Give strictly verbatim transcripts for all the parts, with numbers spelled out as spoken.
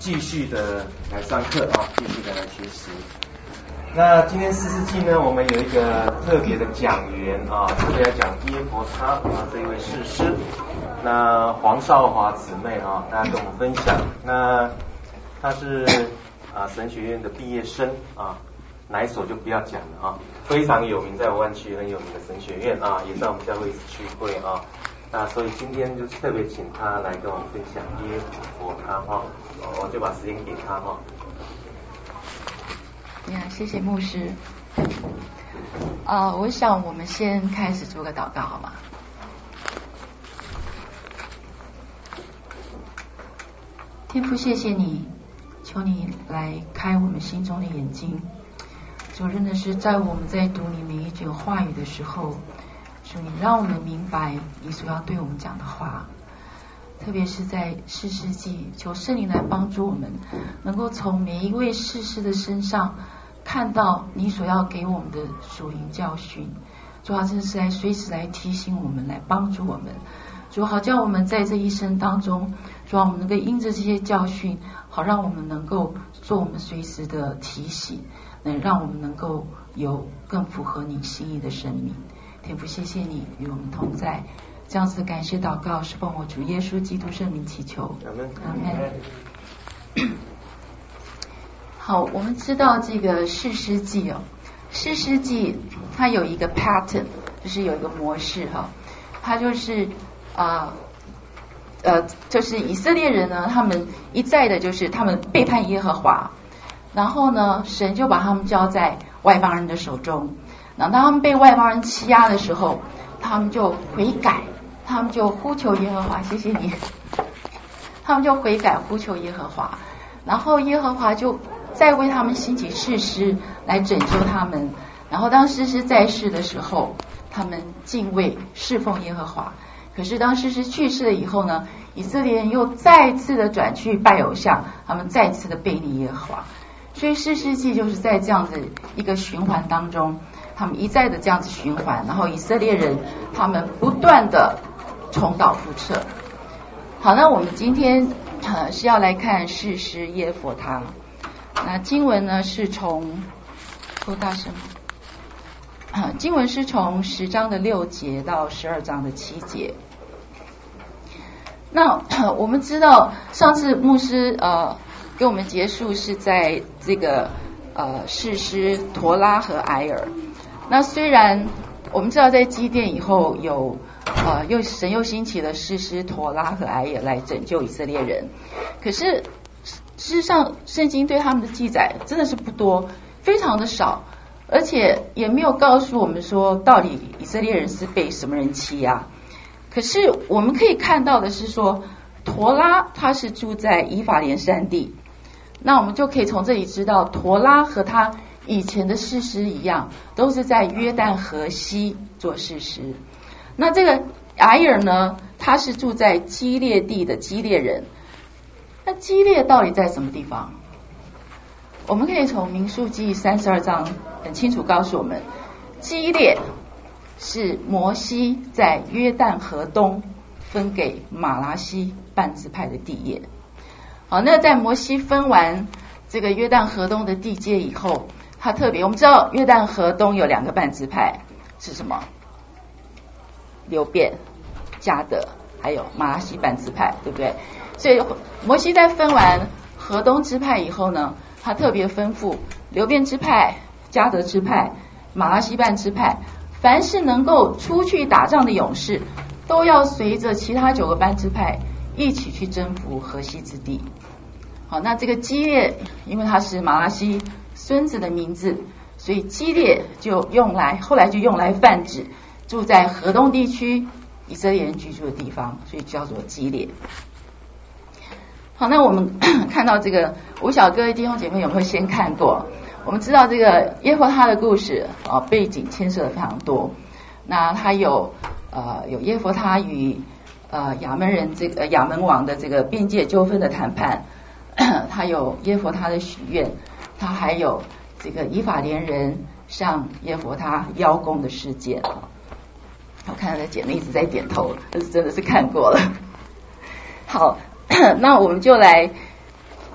继续的来上课啊，继续的来学习。那今天四世纪呢，我们有一个特别的讲员啊，特别来讲耶佛他啊这一位士师。那黄少华姊妹啊，大家跟我们分享。那他是啊神学院的毕业生啊，哪一所就不要讲了啊，非常有名，在湾区很有名的神学院啊，也在我们教会一起聚会啊。那所以今天就特别请他来跟我们分享耶佛他哈，我就把时间给他哈。 呀，谢谢牧师。啊、呃，我想我们先开始做个祷告好吗？天父，谢谢你，求你来开我们心中的眼睛。主，真的是在我们在读你每一卷话语的时候，主，你让我们明白你所要对我们讲的话，特别是在士师记，求圣灵来帮助我们，能够从每一位士师的身上看到你所要给我们的属灵教训。主啊，真的是来随时来提醒我们，来帮助我们。主，好叫我们在这一生当中，主啊，我们能够因着这些教训，好让我们能够做我们随时的提醒，能让我们能够有更符合你心意的生命。天父，谢谢你与我们同在，这样子感谢祷告是奉我主耶稣基督圣名祈求，阿们。阿们。好，我们知道这个士师记哦，士师记它有一个 pattern， 就是有一个模式哈，它就是啊 呃, 呃，就是以色列人呢，他们一再的就是他们背叛耶和华，然后呢，神就把他们交在外邦人的手中。那当他们被外邦人欺压的时候，他们就悔改，他们就呼求耶和华，谢谢你，他们就悔改呼求耶和华，然后耶和华就再为他们兴起士师来拯救他们。然后当士师在世的时候，他们敬畏侍奉耶和华。可是当士师去世了以后呢，以色列人又再次的转去拜偶像，他们再次的背逆耶和华。所以士师记就是在这样子一个循环当中，他们一再的这样子循环，然后以色列人他们不断的重蹈覆辙。好，那我们今天呃是要来看士师耶佛他。那经文呢是从多大声啊？经文是从十章的六节到十二章的七节。那我们知道上次牧师呃给我们结束是在这个呃士师陀拉和埃尔。那虽然我们知道在基甸以后有呃又神又兴起了士师陀拉和埃尔来拯救以色列人，可是事实上圣经对他们的记载真的是不多，非常的少，而且也没有告诉我们说到底以色列人是被什么人欺压。可是我们可以看到的是说，陀拉他是住在以法莲山地，那我们就可以从这里知道陀拉和他以前的士师一样，都是在约旦河西做士师。那这个埃尔呢，他是住在基列地的基列人。那基列到底在什么地方？我们可以从民数记三十二章很清楚告诉我们，基列是摩西在约旦河东分给马拉西半支派的地业。好，那在摩西分完这个约旦河东的地界以后，他特别我们知道约旦河东有两个半支派是什么？流便、迦得，还有马拉西半支派，对不对？所以摩西在分完河东支派以后呢，他特别吩咐流便支派、迦得支派、马拉西半支派，凡是能够出去打仗的勇士，都要随着其他九个半支派一起去征服河西之地。好，那这个基列因为他是马拉西孙子的名字，所以基列就用来后来就用来泛指住在河东地区以色列人居住的地方，所以叫做基列。好，那我们看到这个，我小各位弟兄姐妹有没有先看过？我们知道这个耶和华的故事啊，背景牵涉的非常多。那他有呃有耶和华与呃亚门人这个亚门王的这个边界纠纷的谈判，他有耶和华的许愿，他还有这个以法莲人向耶和华邀功的事件。我看到的姐妹一直在点头，这是真的是看过了。好，那我们就来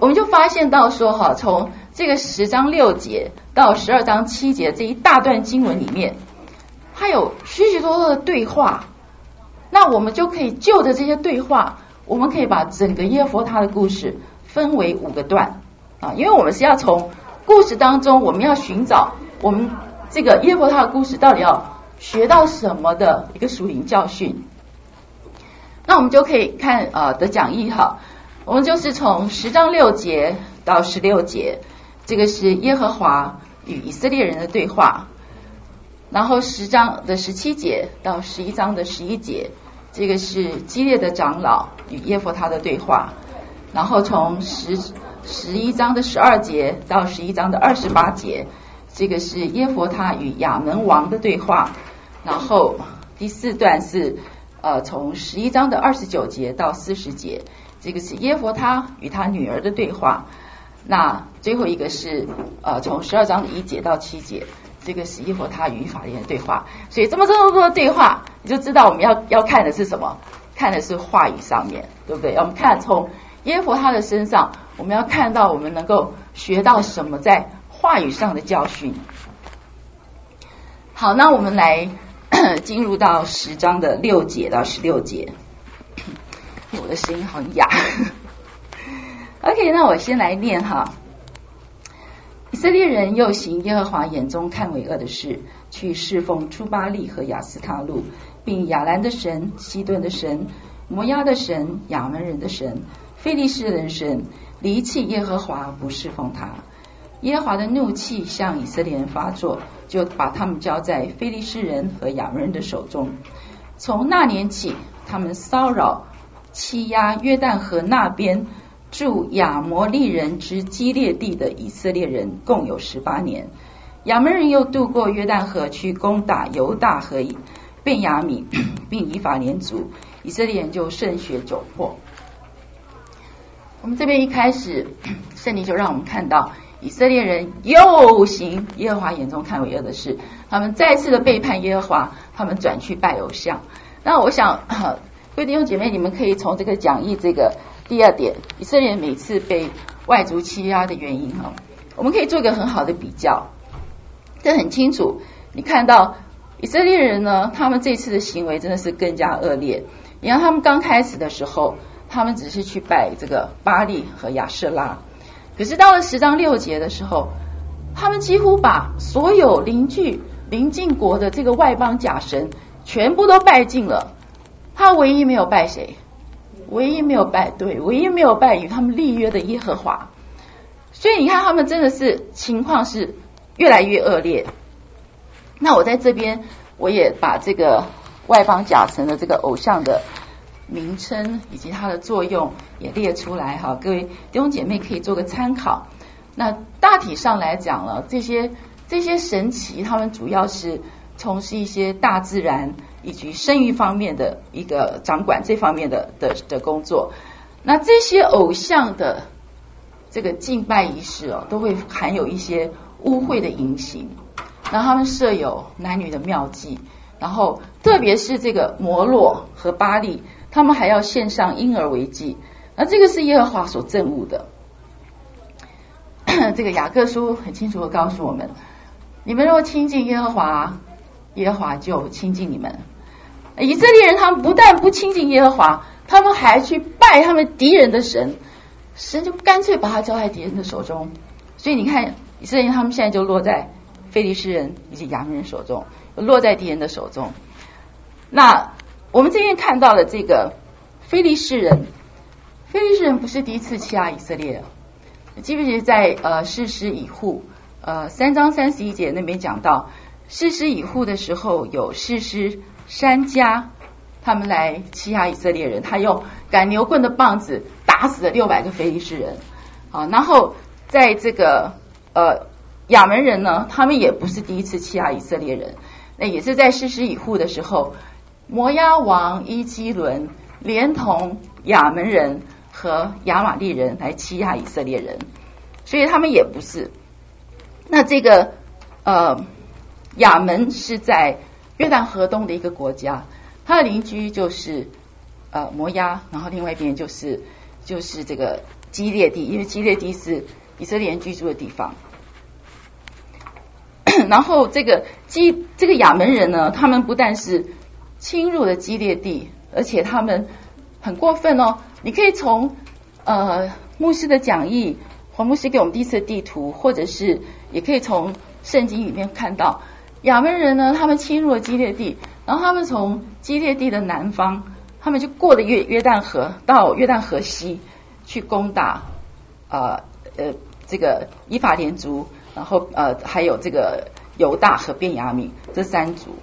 我们就发现到说哈，从这个十章六节到十二章七节这一大段经文里面，它有许许多多的对话。那我们就可以就着这些对话，我们可以把整个耶和华他的故事分为五个段啊，因为我们是要从故事当中，我们要寻找我们这个耶和华他的故事到底要学到什么的一个属灵教训。那我们就可以看呃的讲义哈，我们就是从十章六节到十六节，这个是耶和华与以色列人的对话。然后十章的十七节到十一章的十一节，这个是基列的长老与耶弗他的对话。然后从十十一章的十二节到十一章的二十八节，这个是耶弗他与亚门王的对话。然后第四段是呃从十一章的二十九节到四十节，这个是耶弗他与他女儿的对话。那最后一个是呃从十二章的一节到七节，这个是耶和华与法莲的对话。所以这么这么多的对话，你就知道我们要要看的是什么，看的是话语上面，对不对？我们看从耶和华的身上，我们要看到我们能够学到什么在话语上的教训。好，那我们来进入到十章的六节到十六节。我的声音好哑。OK， 那我先来念哈。以色列人又行耶和华眼中看为恶的事，去侍奉出巴利和亚斯他路，并亚兰的神、西顿的神、摩押的神、亚门人的神、非利士人神，离弃耶和华，不侍奉他。耶和华的怒气向以色列人发作，就把他们交在非利士人和亚门人的手中。从那年起，他们骚扰欺压约旦河那边住亚摩利人之基列地的以色列人共有十八年。亚门人又渡过约旦河去攻打犹大和便雅悯，并以法莲族，以色列人就甚血窘迫。我们这边一开始，圣经就让我们看到以色列人又行耶和华眼中看为恶的事，他们再次的背叛耶和华，他们转去拜偶像。那我想各位弟兄姐妹，你们可以从这个讲义这个第二点，以色列人每次被外族欺压的原因哈，我们可以做一个很好的比较。这很清楚，你看到以色列人呢，他们这次的行为真的是更加恶劣。你看他们刚开始的时候，他们只是去拜这个巴利和亚舍拉，可是到了十章六节的时候，他们几乎把所有邻居邻近国的这个外邦假神全部都拜尽了。他唯一没有拜谁？唯一没有拜对，唯一没有拜与他们立约的耶和华。所以你看他们真的是情况是越来越恶劣。那我在这边我也把这个外邦假神的这个偶像的名称以及它的作用也列出来哈，各位弟兄姐妹可以做个参考。那大体上来讲了，这些这些神祇他们主要是从事一些大自然以及生育方面的一个掌管这方面的的的工作。那这些偶像的这个敬拜仪式哦，都会含有一些污秽的淫行，然后他们设有男女的庙祭，然后特别是这个摩洛和巴利，他们还要献上婴儿为祭，那这个是耶和华所憎恶的。这个雅各书很清楚的告诉我们，你们若亲近耶和华，耶和华就亲近你们。以色列人他们不但不亲近耶和华，他们还去拜他们敌人的神，神就干脆把他交在敌人的手中。所以你看以色列人他们现在就落在非利士人以及亚门人手中，落在敌人的手中。那我们这边看到了这个非利士人，非利士人不是第一次欺压以色列，记不记得在呃士师以户呃三章三十一节那边讲到，士师以户的时候有士师珊迦他们来欺压以色列人，他用赶牛棍的棒子打死了六百个非利士人。好，然后在这个呃亚门人呢，他们也不是第一次欺压以色列人，那也是在士师以户的时候，摩押王伊基伦连同亚门人和亚玛利人来欺压以色列人，所以他们也不是。那这个呃亚门是在约旦河东的一个国家，他的邻居就是呃摩押，然后另外一边就是就是这个基列地，因为基列地是以色列人居住的地方。然后这个基这个亚门人呢，他们不但是侵入了基列地，而且他们很过分哦。你可以从呃牧师的讲义，黄牧师给我们第一次的地图，或者是也可以从圣经里面看到，亚门人呢，他们侵入了基列地，然后他们从基列地的南方，他们就过了约约旦河到约旦河西去攻打呃呃这个以法莲族，然后呃还有这个犹大和便雅悯这三族。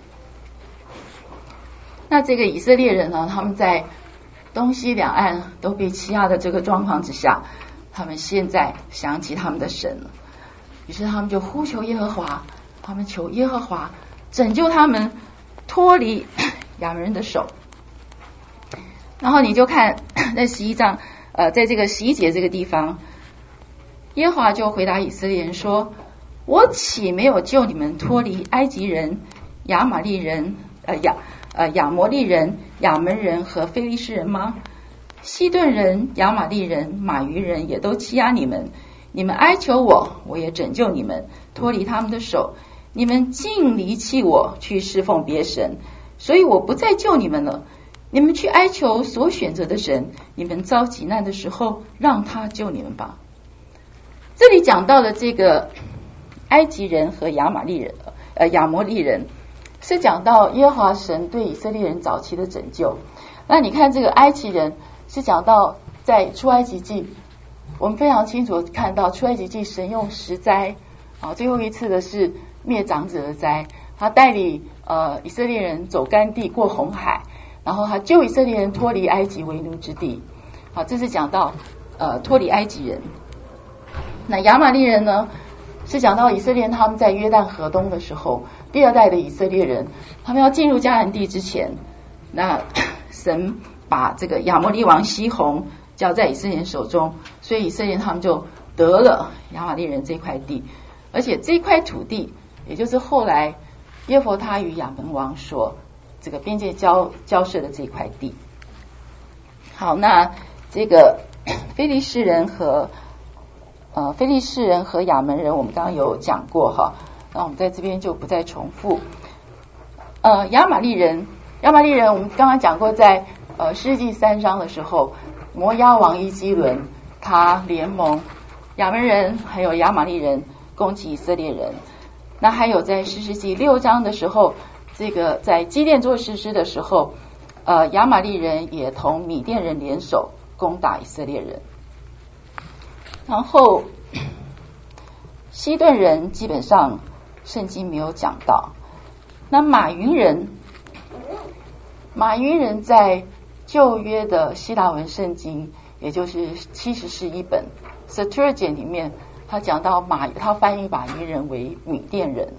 那这个以色列人呢，他们在东西两岸都被欺压的这个状况之下，他们现在想起他们的神了，于是他们就呼求耶和华，他们求耶和华拯救他们脱离亚门人的手。然后你就看在十一章呃，在这个十一节这个地方，耶和华就回答以色列人说，我岂没有救你们脱离埃及人、亚玛利人、呃亚呃亚摩利人、亚门人和非利士人吗？西顿人、亚玛利人、马鱼人也都欺压你们，你们哀求我，我也拯救你们脱离他们的手。你们竟离弃我，去侍奉别神，所以我不再救你们了。你们去哀求所选择的神，你们遭急难的时候，让他救你们吧。这里讲到的这个埃及人和亚玛利人、呃亚摩利人，是讲到耶和华神对以色列人早期的拯救。那你看这个埃及人是讲到在出埃及记，我们非常清楚看到出埃及记神用十灾啊，最后一次的是灭长子的灾，他带领呃以色列人走干地过红海，然后他救以色列人脱离埃及为奴之地。好，这是讲到呃脱离埃及人。那亚玛利人呢，是讲到以色列人他们在约旦河东的时候，第二代的以色列人，他们要进入迦南地之前，那神把这个亚摩利王西宏交在以色列人手中，所以以色列人他们就得了亚玛利人这块地，而且这块土地，也就是后来耶弗他与亚门王说这个边界交交涉的这块地。好，那这个非利士人和呃非利士人和亚门人，我们刚刚有讲过哈，那我们在这边就不再重复。呃，亚玛利人，亚玛利人，我们刚刚讲过在，在呃士记三章的时候，摩押王伊基伦他联盟亚门人还有亚玛利人攻击以色列人。那还有在士师记六章的时候，这个在基甸做士师的时候，呃亚玛利人也同米甸人联手攻打以色列人。然后西顿人基本上圣经没有讲到。那马云人，马云人在旧约的希腊文圣经，也就是七十士译本 Septuagint 里面，他讲到马，他翻译马云人为米甸人。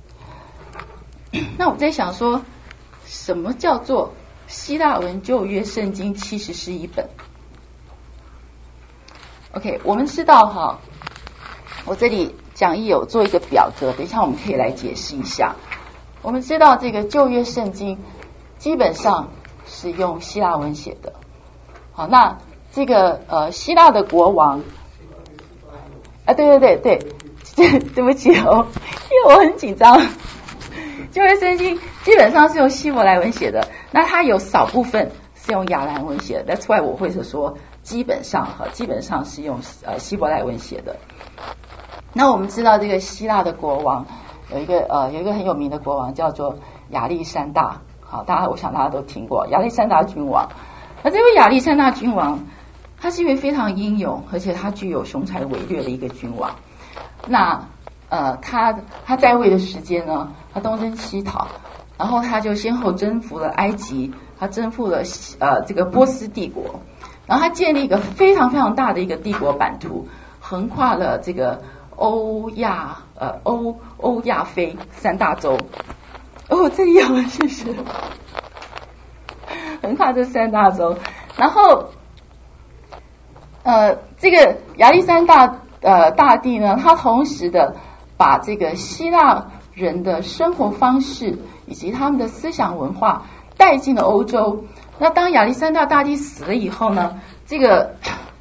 那我在想说，什么叫做希腊文旧约圣经七十士译本 ？OK， 我们知道哈，我这里讲义有做一个表格，等一下我们可以来解释一下。我们知道这个旧约圣经基本上是用希腊文写的。好，那这个呃希腊的国王，啊对对对对，对不起哦，因为我很紧张。旧约圣经基本上是用希伯来文写的，那它有少部分是用亚兰文写的。That's why 我会是说基本上哈，基本上是用呃希伯来文写的。那我们知道这个希腊的国王有一个呃有一个很有名的国王叫做亚历山大，好，大家我想大家都听过亚历山大君王。那这位亚历山大君王，他是一位非常英勇，而且他具有雄才伟略的一个君王。那呃他他在位的时间呢，他东征西讨，然后他就先后征服了埃及，他征服了呃这个波斯帝国，然后他建立一个非常非常大的一个帝国版图，横跨了这个欧亚呃欧欧亚非三大洲。哦，这里有，谢谢。横跨这三大洲，然后呃这个亚历山大呃大帝呢，他同时的把这个希腊人的生活方式以及他们的思想文化带进了欧洲。那当亚历山大大帝死了以后呢，这个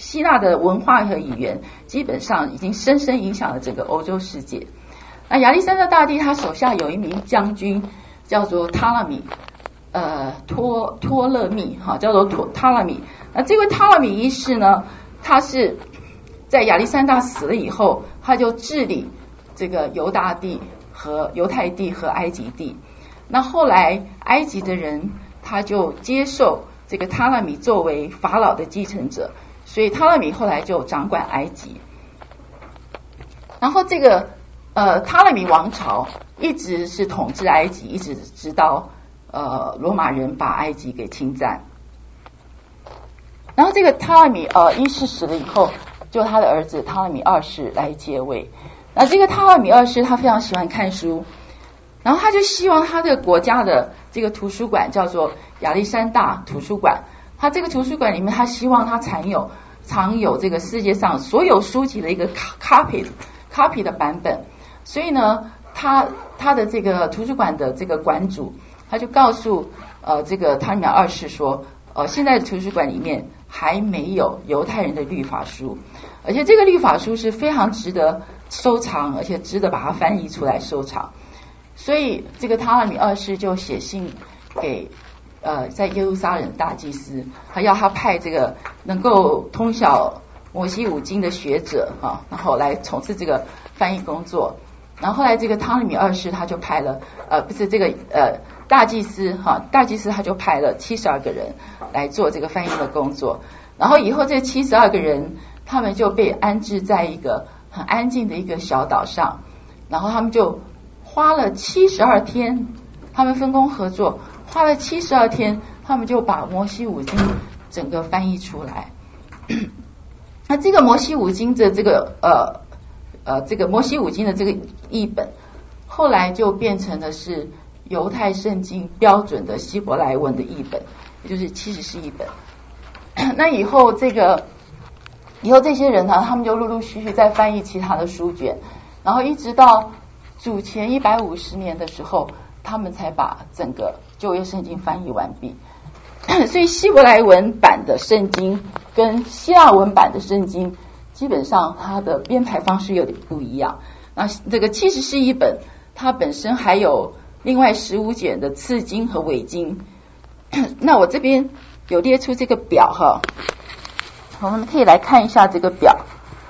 希腊的文化和语言基本上已经深深影响了整个欧洲世界。那亚历山大大帝他手下有一名将军叫做塔勒米，呃托托勒密哈，叫做托塔勒米。那这位塔勒米一世呢，他是在亚历山大死了以后，他就治理这个犹大地和犹太地和埃及地。那后来埃及的人他就接受这个塔勒米作为法老的继承者，所以塔勒米后来就掌管埃及。然后这个呃塔勒米王朝一直是统治埃及，一直直到呃罗马人把埃及给侵占。然后这个塔勒米呃一世死了以后，就他的儿子塔勒米二世来接位。那这个塔勒米二世他非常喜欢看书，然后他就希望他的国家的这个图书馆叫做亚历山大图书馆，他这个图书馆里面他希望他藏有藏有这个世界上所有书籍的一个 copy copy 的版本。所以呢他他的这个图书馆的这个馆主他就告诉呃这个塔勒米二世说，呃现在的图书馆里面还没有犹太人的律法书，而且这个律法书是非常值得收藏，而且值得把它翻译出来收藏。所以这个塔勒米二世就写信给呃在耶路撒冷大祭司，他要他派这个能够通晓摩西五经的学者啊，然后来从事这个翻译工作。然后后来这个塔勒米二世他就派了呃不是这个呃大祭司哈，大祭司他就派了七十二个人来做这个翻译的工作。然后以后这七十二个人他们就被安置在一个很安静的一个小岛上，然后他们就花了七十二天，他们分工合作，花了七十二天，他们就把摩西五经整个翻译出来。那这个摩西五经的这个呃呃这个摩西五经的这个译本，后来就变成的是犹太圣经标准的希伯来文的译本，也就是七十士译本。那以后这个以后这些人呢，他们就陆陆续续在翻译其他的书卷，然后一直到主前一百五十年的时候，他们才把整个旧约圣经翻译完毕。所以希伯来文版的圣经跟希腊文版的圣经基本上它的编排方式有点不一样。那这个七十士译本它本身还有另外十五卷的次经和尾经。那我这边有列出这个表哈，我们可以来看一下这个表。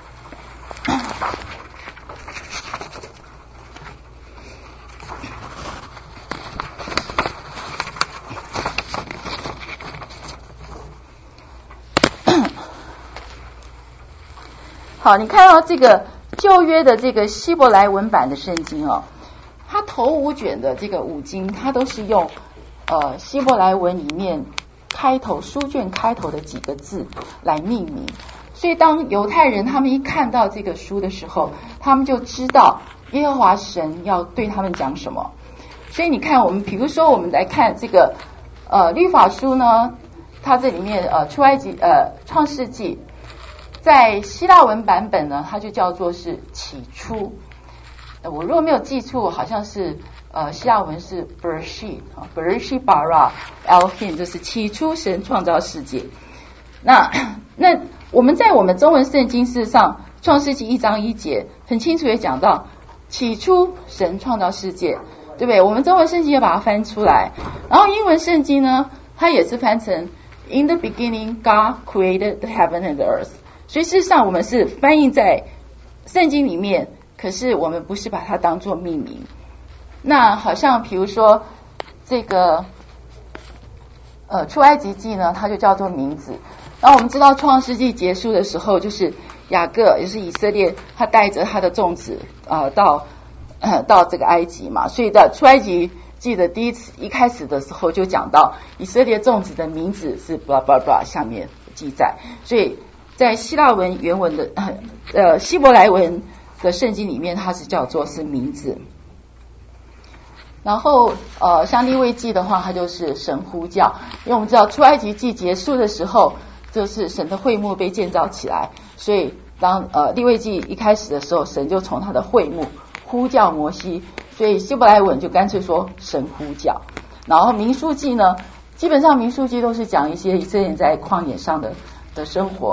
好，你看到这个旧约的这个希伯来文版的圣经哦，它头五卷的这个五经，它都是用呃希伯来文里面开头书卷开头的几个字来命名。所以当犹太人他们一看到这个书的时候，他们就知道耶和华神要对他们讲什么。所以你看，我们比如说我们来看这个呃律法书呢，它这里面呃出埃及呃创世纪，在希腊文版本呢，它就叫做是起初。我如果没有记错，好像是呃希腊文是 Bereshit 啊 Bereshit bara Elohim， 就是起初神创造世界。那那我们在我们中文圣经事实上创世纪一章一节很清楚也讲到起初神创造世界，对不对？我们中文圣经也把它翻出来，然后英文圣经呢，它也是翻成 In the beginning God created the heaven and the earth。所以事实上我们是翻译在圣经里面，可是我们不是把它当作命名。那好像比如说这个呃出埃及记呢，它就叫做名字。然后我们知道创世纪结束的时候，就是雅各也是以色列，他带着他的众子啊、呃、到呃到这个埃及嘛，所以在出埃及记的第一次一开始的时候就讲到以色列众子的名字是 blah blah blah 下面记载。所以在希腊文原文的呃希伯来文的圣经里面，它是叫做是名字。然后呃像利未记的话，它就是神呼叫，因为我们知道出埃及记结束的时候，就是神的会幕被建造起来，所以当呃利未记一开始的时候，神就从他的会幕呼叫摩西，所以希伯来文就干脆说神呼叫。然后民数记呢，基本上民数记都是讲一些以色列人在旷野上的的生活，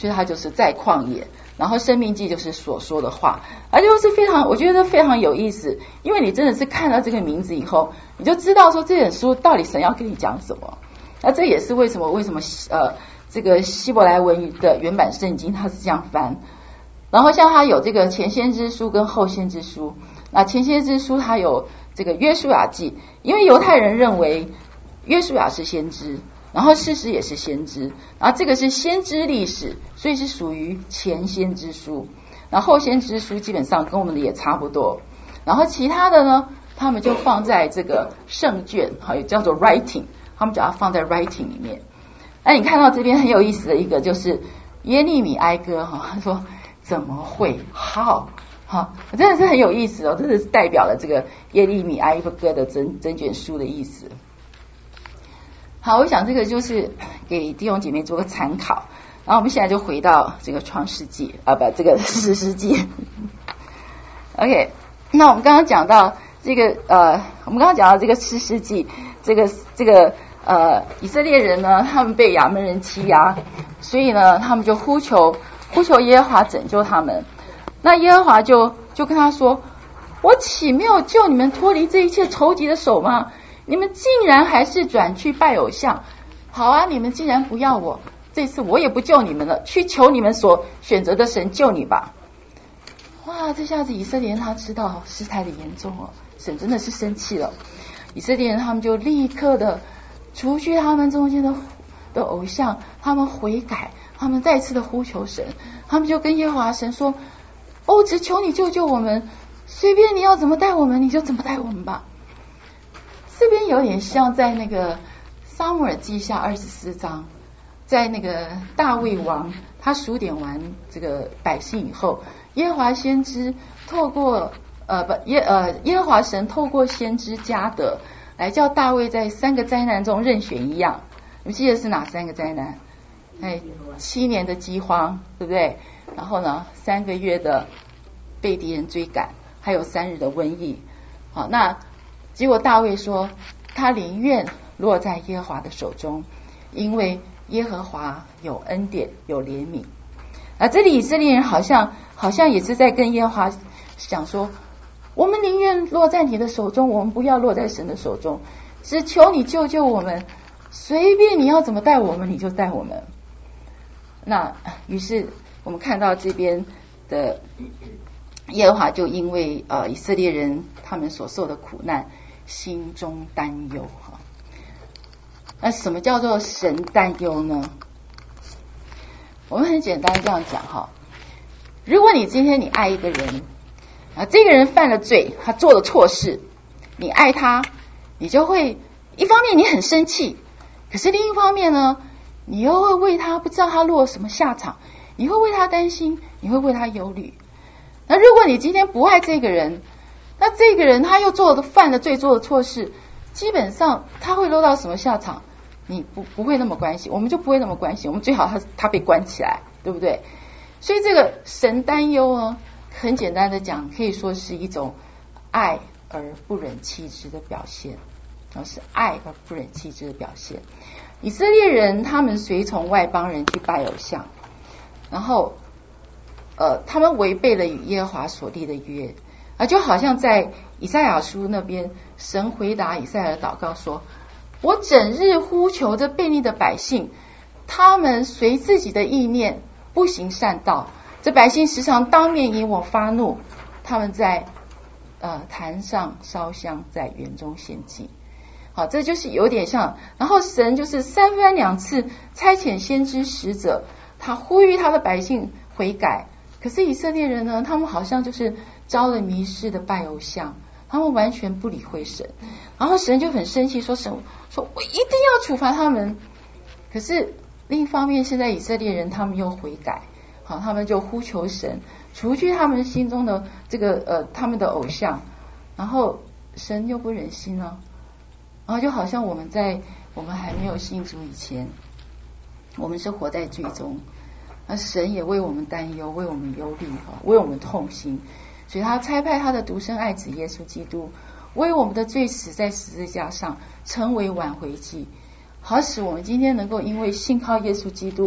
所以他就是在旷野，然后生命记就是所说的话，而且是非常，我觉得非常有意思，因为你真的是看到这个名字以后，你就知道说这本书到底神要跟你讲什么。那这也是为什么为什么呃这个希伯来文的原版圣经它是这样翻，然后像它有这个前先知书跟后先知书，那前先知书它有这个约书亚记，因为犹太人认为约书亚是先知，然后士师也是先知，然后这个是先知历史，所以是属于前先知书，然后后先知书基本上跟我们的也差不多，然后其他的呢他们就放在这个圣卷，还有叫做 writing， 他们就要放在 writing 里面。那你看到这边很有意思的一个就是耶利米哀歌哈，他说怎么会 how 好，真的是很有意思哦，这是代表了这个耶利米哀歌的整整卷书的意思。好，我想这个就是给弟兄姐妹做个参考。然后我们现在就回到这个创世纪啊，不，这个士师记。OK， 那我们刚刚讲到这个呃，我们刚刚讲到这个士师记，这个这个呃，以色列人呢，他们被亚扪人欺压，所以呢，他们就呼求呼求耶和华拯救他们。那耶和华就就跟他说：“我岂没有救你们脱离这一切仇敌的手吗？你们竟然还是转去拜偶像。好啊，你们既然不要我，这次我也不救你们了，去求你们所选择的神救你吧。”哇，这下子以色列人他知道事态的严重哦，神真的是生气了。以色列人他们就立刻的除去他们中间的的偶像，他们悔改，他们再次的呼求神，他们就跟耶和华神说：“哦，只求你救救我们，随便你要怎么带我们，你就怎么带我们吧。”这边有点像在那个撒母耳记下二十四章，在那个大卫王他数点完这个百姓以后，耶和华先知透过呃不耶呃耶和华神透过先知迦得来叫大卫在三个灾难中任选一样。你们记得是哪三个灾难？哎，七年的饥荒，对不对？然后呢，三个月的被敌人追赶，还有三日的瘟疫。好，那结果大卫说，他宁愿落在耶和华的手中，因为耶和华有恩典，有怜悯。啊，这里以色列人好像好像也是在跟耶和华讲说，我们宁愿落在你的手中，我们不要落在神的手中，只求你救救我们，随便你要怎么带我们，你就带我们。那于是我们看到这边的耶和华就因为呃以色列人他们所受的苦难，心中担忧哈。那什么叫做神担忧呢？我们很简单这样讲哈，如果你今天你爱一个人啊，这个人犯了罪，他做了错事，你爱他，你就会一方面你很生气，可是另一方面呢，你又会为他不知道他落了什么下场，你会为他担心，你会为他忧虑。那如果你今天不爱这个人，那这个人他又做了犯了罪，做了错事，基本上他会落到什么下场，你不不会那么关心，我们就不会那么关心，我们最好他他被关起来，对不对？所以这个神担忧呢，很简单的讲，可以说是一种爱而不忍弃之的表现，是爱而不忍弃之的表现。以色列人他们随从外邦人去拜偶像，然后呃，他们违背了与耶和华所立的约啊，就好像在以赛亚书那边，神回答以赛亚的祷告说：“我整日呼求着悖逆的百姓，他们随自己的意念不行善道，这百姓时常当面引我发怒，他们在呃坛上烧香，在园中献祭。”好，这就是有点像，然后神就是三番两次差遣先知使者，他呼吁他的百姓悔改。可是以色列人呢，他们好像就是招了迷失的拜偶像，他们完全不理会神，然后神就很生气，说神说我一定要处罚他们。可是另一方面，现在以色列人他们又悔改，好，他们就呼求神除去他们心中的这个呃他们的偶像，然后神又不忍心呢，然后就好像我们在我们还没有信主以前，我们是活在罪中，那神也为我们担忧，为我们忧虑，为我们痛心，所以他差派他的独生爱子耶稣基督为我们的罪死在十字架上，成为挽回祭，好使我们今天能够因为信靠耶稣基督，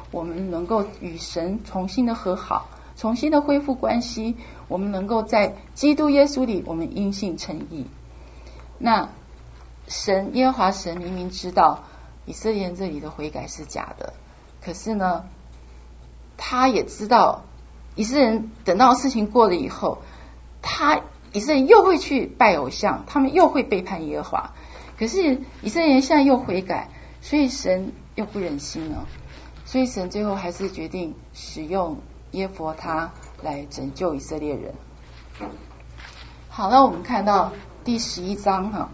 我们能够与神重新的和好，重新的恢复关系，我们能够在基督耶稣里，我们因信称义。那神耶和华神明明知道以色列人这里的悔改是假的，可是呢，他也知道以色列人等到事情过了以后，他以色列人又会去拜偶像，他们又会背叛耶和华。可是以色列人现在又悔改，所以神又不忍心了，所以神最后还是决定使用耶弗他来拯救以色列人。好，那我们看到第十一章哈，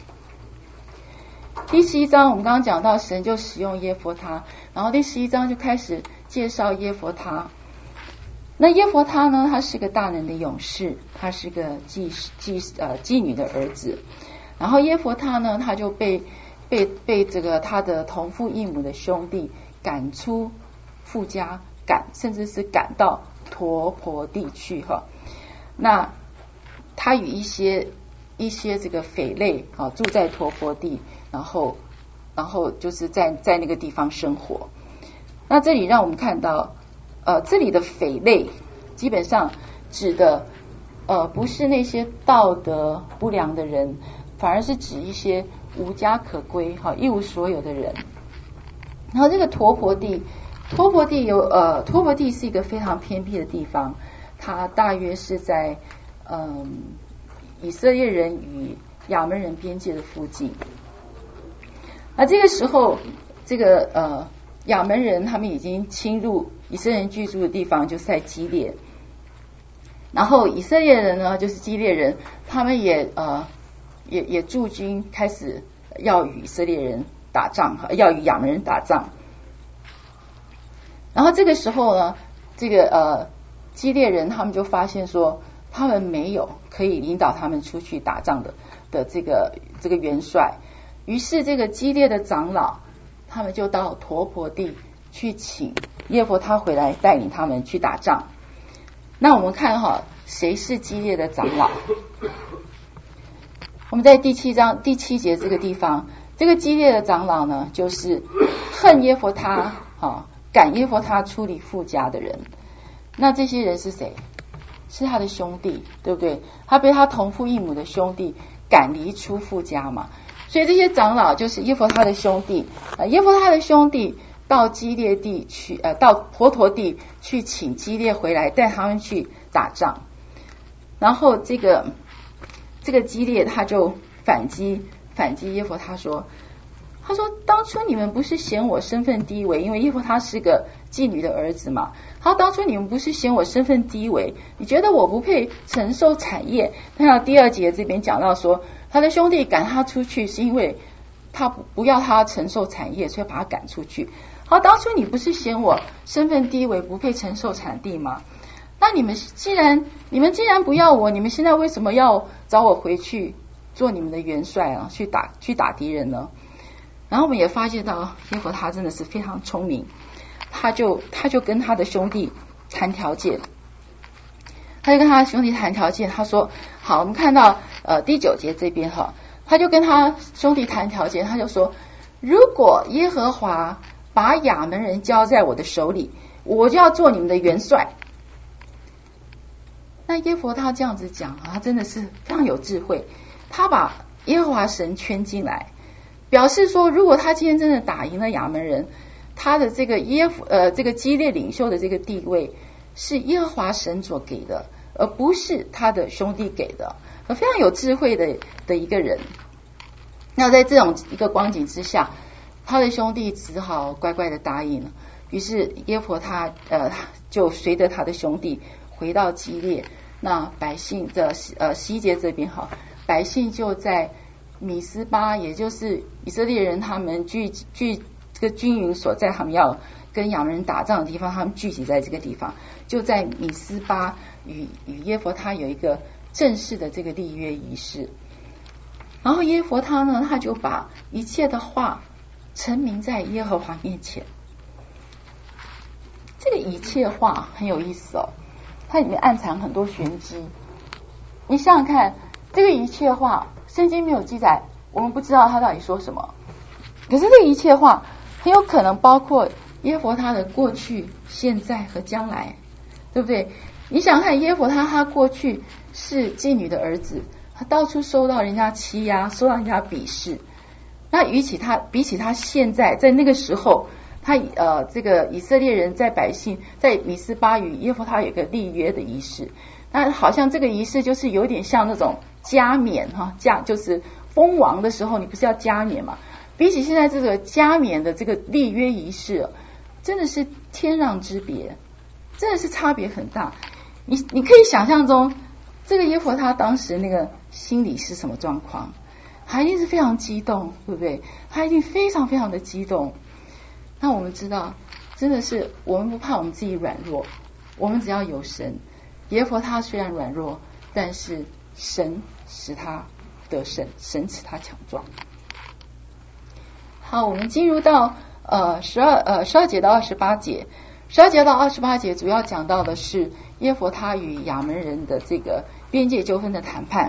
第十一章我们刚刚讲到神就使用耶弗他，然后第十一章就开始介绍耶弗他。那耶弗他呢，他是个大能的勇士，他是个祭祭呃妓女的儿子。然后耶弗他呢，他就被被被这个他的同父异母的兄弟赶出父家，赶甚至是赶到陀婆地去哈。那他与一些一些这个匪类啊住在陀婆地，然后然后就是在在那个地方生活。那这里让我们看到，呃，这里的匪类基本上指的呃不是那些道德不良的人，反而是指一些无家可归哈一无所有的人。然后这个陀婆地，陀婆地有呃陀婆地是一个非常偏僻的地方，它大约是在嗯以色列人与亚门人边界的附近。那这个时候，这个呃亚门人他们已经侵入以色列人居住的地方，就是在基列。然后以色列人呢，就是基列人，他们也呃也也驻军，开始要与以色列人打仗，要与亚门人打仗。然后这个时候呢，这个呃基列人他们就发现说，他们没有可以引导他们出去打仗的的这个这个元帅，于是这个基列的长老，他们就到陀婆地去请耶弗他回来带领他们去打仗。那我们看哈，谁是基列的长老？我们在第七章第七节这个地方，这个基列的长老呢，就是恨耶弗他啊，赶耶弗他出离父家的人。那这些人是谁？是他的兄弟，对不对？他被他同父异母的兄弟赶离出父家嘛，所以这些长老就是耶弗他的兄弟。呃，耶弗他的兄弟到基列地去，呃，到陀婆地去请基列回来，带他们去打仗。然后这个这个基列他就反击反击耶弗他说，他说当初你们不是嫌我身份低微，因为耶弗他是个妓女的儿子嘛。他说当初你们不是嫌我身份低微，你觉得我不配承受产业。那第二节这边讲到说，他的兄弟赶他出去是因为他不要他承受产业，所以把他赶出去。好，当初你不是嫌我身份低微，不配承受产地吗？那你们既然你们既然不要我，你们现在为什么要找我回去做你们的元帅啊？去打去打敌人呢？然后我们也发现到耶弗他真的是非常聪明，他就他就跟他的兄弟谈条件，他就跟他的兄弟谈条件。他说：好，我们看到呃第九节这边哈，他就跟他兄弟谈条件，他就说：如果耶和华把亚门人交在我的手里，我就要做你们的元帅。那耶弗他这样子讲，他真的是非常有智慧，他把耶和华神圈进来，表示说，如果他今天真的打赢了亚门人，他的这个耶弗呃这个基列领袖的这个地位是耶和华神所给的，而不是他的兄弟给的，非常有智慧的的一个人。那在这种一个光景之下，他的兄弟只好乖乖的答应了。于是耶弗他呃就随着他的兄弟回到基列。那百姓的呃西节这边哈，百姓就在米斯巴，也就是以色列人他们聚聚这个军营所在，他们要跟亚门人打仗的地方，他们聚集在这个地方，就在米斯巴与与耶弗他有一个正式的这个立约仪式。然后耶弗他呢，他就把一切的话陈明在耶和华面前。这个一切话很有意思哦，它里面暗藏很多玄机。你想想看，这个一切话圣经没有记载，我们不知道他到底说什么。可是这一切话很有可能包括耶和华他的过去、现在和将来，对不对？你想看耶和华他他过去是妓女的儿子，他到处受到人家欺压，受到人家鄙视。那比起他，比起他现在在那个时候，他呃这个以色列人在百姓在米斯巴与耶和华他有个立约的仪式，那好像这个仪式就是有点像那种加冕哈，加就是封王的时候你不是要加冕嘛？比起现在这个加冕的这个立约仪式，真的是天壤之别，真的是差别很大。你你可以想象中，这个耶和华他当时那个心里是什么状况？他一定是非常激动，对不对？他一定非常非常的激动。那我们知道，真的是我们不怕我们自己软弱，我们只要有神。耶和华他虽然软弱，但是神使他得胜，神使他强壮。好，我们进入到呃十二呃十二节到二十八节，十二节到二十八节主要讲到的是耶和华他与亚门人的这个边界纠纷的谈判。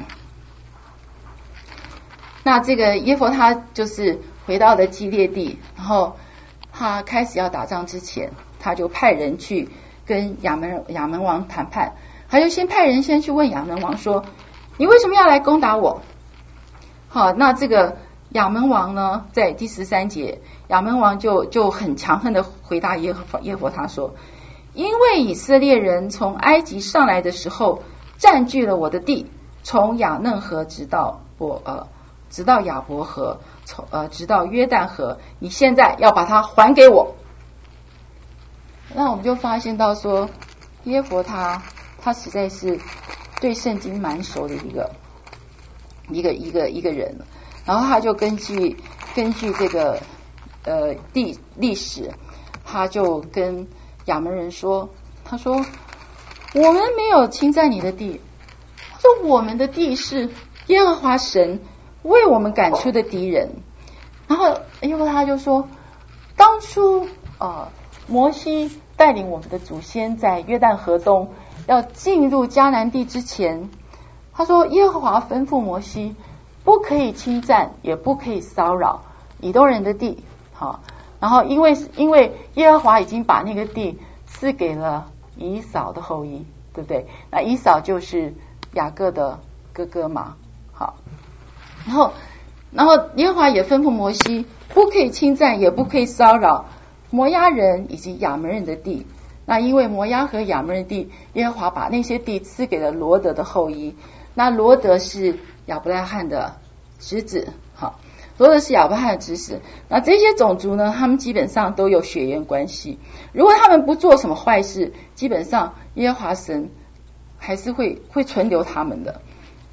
那这个耶和华他就是回到了基列地，然后他开始要打仗之前，他就派人去跟亚门亚门王谈判，他就先派人先去问亚门王说：“你为什么要来攻打我？”好，那这个亚门王呢，在第十三节，亚门王就就很强悍的回答耶和耶和华他说：“因为以色列人从埃及上来的时候，占据了我的地，从雅嫩河直到伯呃。”直到亚伯河，从呃直到约旦河，你现在要把它还给我。那我们就发现到说，耶和华他他实在是对圣经蛮熟的一个一个一个一个人，然后他就根据根据这个呃地历史，他就跟亚门人说，他说我们没有侵占你的地，他说我们的地是耶和华神为我们赶出的敌人。然后耶和华他就说，当初呃摩西带领我们的祖先在约旦河东要进入迦南地之前，他说耶和华吩咐摩西不可以侵占也不可以骚扰以东人的地。好，然后因为因为耶和华已经把那个地赐给了以扫的后裔，对不对？那以扫就是雅各的哥哥嘛。好，然后，然后耶和华也吩咐摩西，不可以侵占，也不可以骚扰摩押人以及亚门人的地。那因为摩押和亚门人的地，耶和华把那些地赐给了罗德的后裔。那罗德是亚伯拉罕的侄子，好，罗德是亚伯拉罕的侄子。那这些种族呢，他们基本上都有血缘关系。如果他们不做什么坏事，基本上耶和华神还是会会存留他们的。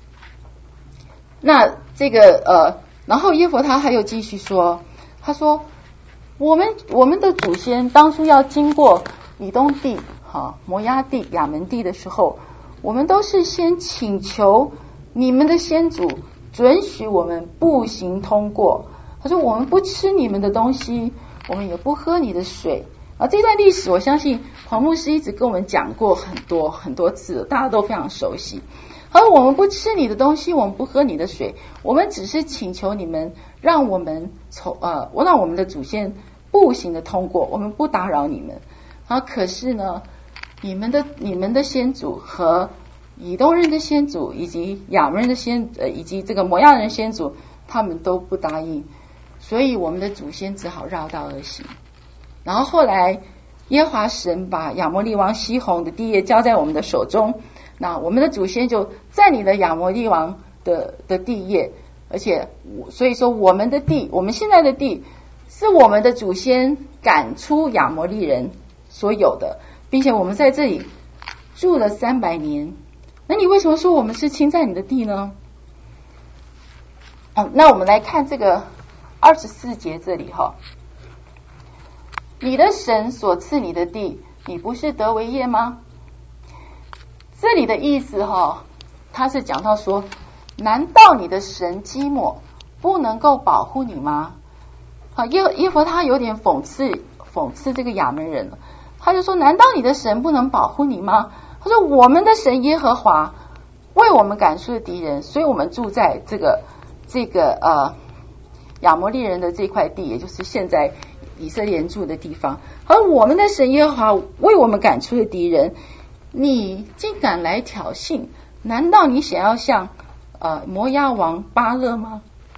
那这个呃，然后耶和华他还有继续说，他说我们我们的祖先当初要经过以东地、哈摩押地、亚门地的时候，我们都是先请求你们的先祖准许我们步行通过。他说我们不吃你们的东西，我们也不喝你的水。啊，这段历史我相信黄牧师一直跟我们讲过很多很多次，大家都非常熟悉。而我们不吃你的东西，我们不喝你的水，我们只是请求你们让我们从呃让我们的祖先步行的通过，我们不打扰你们。啊，可是呢，你们的你们的先祖和以东人的先祖以及亚门人的先呃以及这个摩押人的先祖，他们都不答应，所以我们的祖先只好绕道而行。然后后来耶和华神把亚摩利王西宏的地业交在我们的手中。那我们的祖先就占领了亚摩利王的的地业，而且所以说我们的地，我们现在的地是我们的祖先赶出亚摩利人所有的，并且我们在这里住了三百年。那你为什么说我们是侵占你的地呢？哦，那我们来看这个二十四节这里哈，你的神所赐你的地，你不是得为业吗？这里的意思哈，他是讲到说，难道你的神基抹不能够保护你吗？啊，耶耶和华他有点讽刺讽刺这个亚门人了，他就说，难道你的神不能保护你吗？他说，我们的神耶和华为我们赶出了敌人，所以我们住在这个这个呃亚摩利人的这块地，也就是现在以色列人住的地方，而我们的神耶和华为我们赶出了敌人，你竟敢来挑衅？难道你想要像呃摩押王巴勒吗？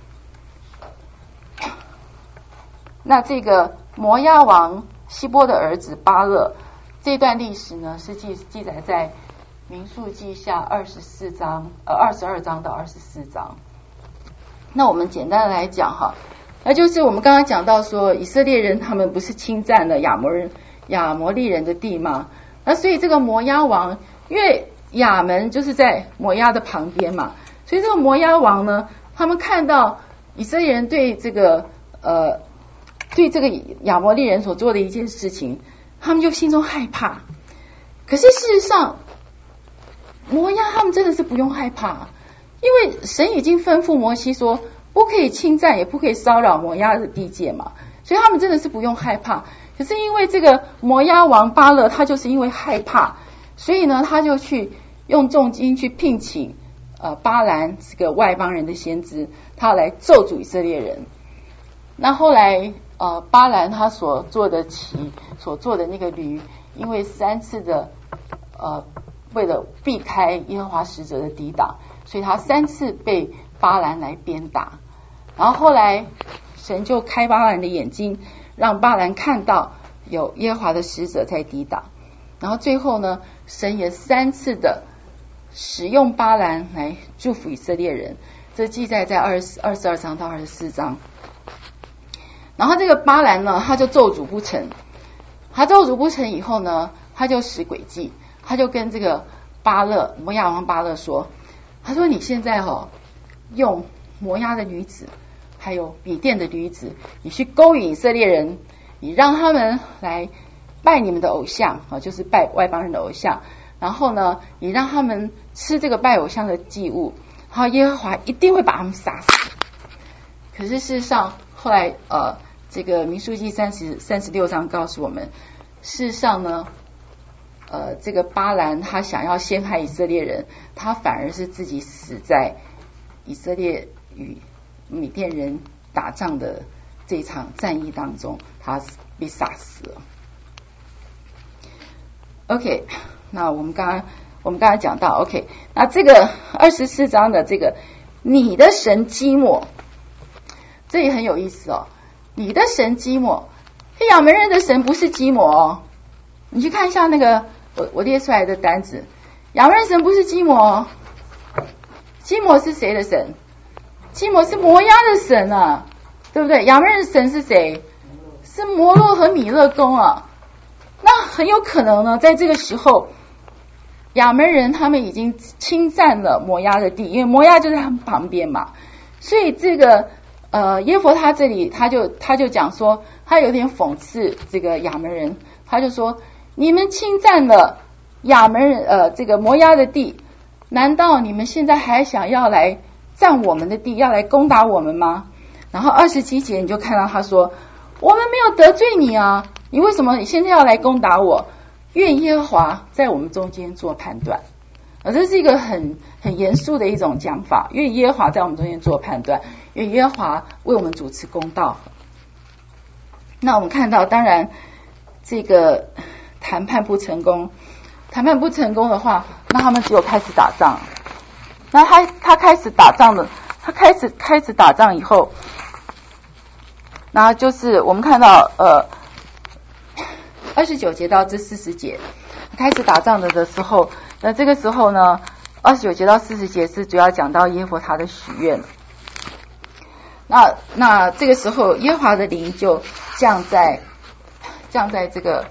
那这个摩押王希波的儿子巴勒，这段历史呢是记记载在民数记下二十四章呃二十二章到二十四章。那我们简单的来讲哈，那就是我们刚刚讲到说，以色列人他们不是侵占了亚摩人亚摩利人的地吗？那所以这个摩押王，因为亚门就是在摩押的旁边嘛，所以这个摩押王呢，他们看到以色列人对这个呃对这个亚摩利人所做的一件事情，他们就心中害怕。可是事实上，摩押他们真的是不用害怕，因为神已经吩咐摩西说，不可以侵占，也不可以骚扰摩押的地界嘛，所以他们真的是不用害怕。可是因为这个摩押王巴勒，他就是因为害怕，所以呢，他就去用重金去聘请呃巴兰这个外邦人的先知，他要来咒诅以色列人。那后来呃巴兰他所做的旗，所做的那个驴，因为三次的呃为了避开耶和华使者的抵挡，所以他三次被巴兰来鞭打。然后后来神就开巴兰的眼睛，让巴兰看到有耶和华的使者在抵挡。然后最后呢，神也三次的使用巴兰来祝福以色列人，这记载在二十二十二章到二十四章。然后这个巴兰呢，他就咒诅不成，他咒诅不成以后呢，他就使诡计，他就跟这个巴勒摩押王巴勒说，他说你现在哦用摩押的女子还有米甸的女子，你去勾引以色列人，你让他们来拜你们的偶像啊，就是拜外邦人的偶像，然后呢你让他们吃这个拜偶像的祭物，然后耶和华一定会把他们杀死。可是事实上后来呃这个民数记三十三十六章告诉我们，事实上呢呃这个巴兰他想要陷害以色列人，他反而是自己死在以色列与米甸人打仗的这场战役当中，他被杀死了。OK， 那我们刚刚我们刚才讲到 OK， 那这个二十四章的这个你的神基抹，这也很有意思哦。你的神基抹，亚门人的神不是基抹哦。你去看一下那个我我列出来的单子，亚门人神不是基抹哦。基抹是谁的神？基抹是摩押的神啊，对不对？亚门人的神是谁？是摩洛和米勒公啊。那很有可能呢，在这个时候，亚门人他们已经侵占了摩押的地，因为摩押就在他们旁边嘛。所以这个呃耶弗他这里他就他就讲说，他有点讽刺这个亚门人，他就说你们侵占了亚门人呃这个摩押的地，难道你们现在还想要来占我们的地，要来攻打我们吗？然后二十七节你就看到他说，我们没有得罪你啊，你为什么你现在要来攻打我？愿耶和华在我们中间做判断。啊，这是一个很很严肃的一种讲法，愿耶和华在我们中间做判断，愿耶和华为我们主持公道。那我们看到，当然这个谈判不成功，谈判不成功的话，那他们只有开始打仗。那他他开始打仗了，他开始开始打仗以后，然后就是我们看到呃二十九节到这四十节开始打仗的的时候，那这个时候呢，二十九节到四十节是主要讲到耶和华的许愿。那那这个时候耶和华的灵就降在降在这个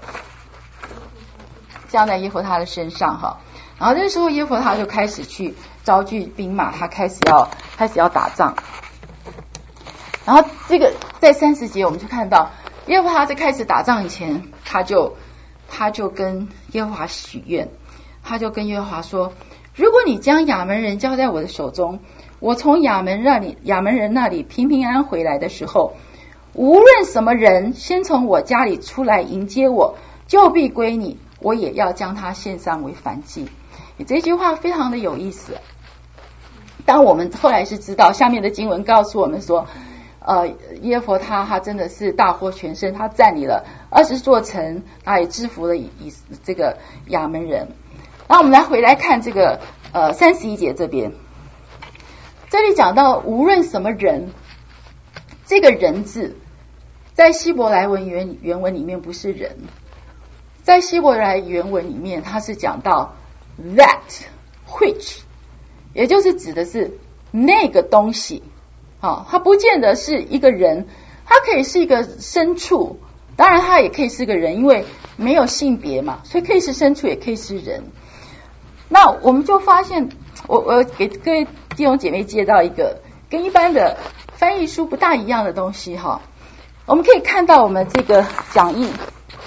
降在耶和华的身上哈。然后这个时候耶和华就开始去招聚兵马，他开始要开始要打仗。然后这个在三十节我们就看到耶和华在开始打仗以前，他就他就跟耶和华许愿，他就跟耶和华说，如果你将亚门人交在我的手中，我从亚门那里亚门人那里平平安安回来的时候，无论什么人先从我家里出来迎接我，就必归你，我也要将他献上为燔祭。这句话非常的有意思。当我们后来是知道，下面的经文告诉我们说， 呃耶和华他他真的是大获全胜，他占领了二十座城，他也制服了以以这个亚门人。然后我们来回来看这个呃三十一节这边，这里讲到无论什么人，这个人字在希伯来文原原文里面不是人，在希伯来原文里面它是讲到 that which， 也就是指的是那个东西。好，它不见得是一个人，它可以是一个牲畜，当然它也可以是个人，因为没有性别嘛，所以可以是牲畜也可以是人。那我们就发现，我我给各位弟兄姐妹介绍一个跟一般的翻译书不大一样的东西哈。我们可以看到我们这个讲义，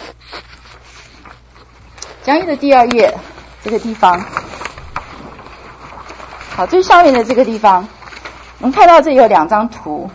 讲义的第二页这个地方，好，最上面的这个地方，我们看到这里有两张图。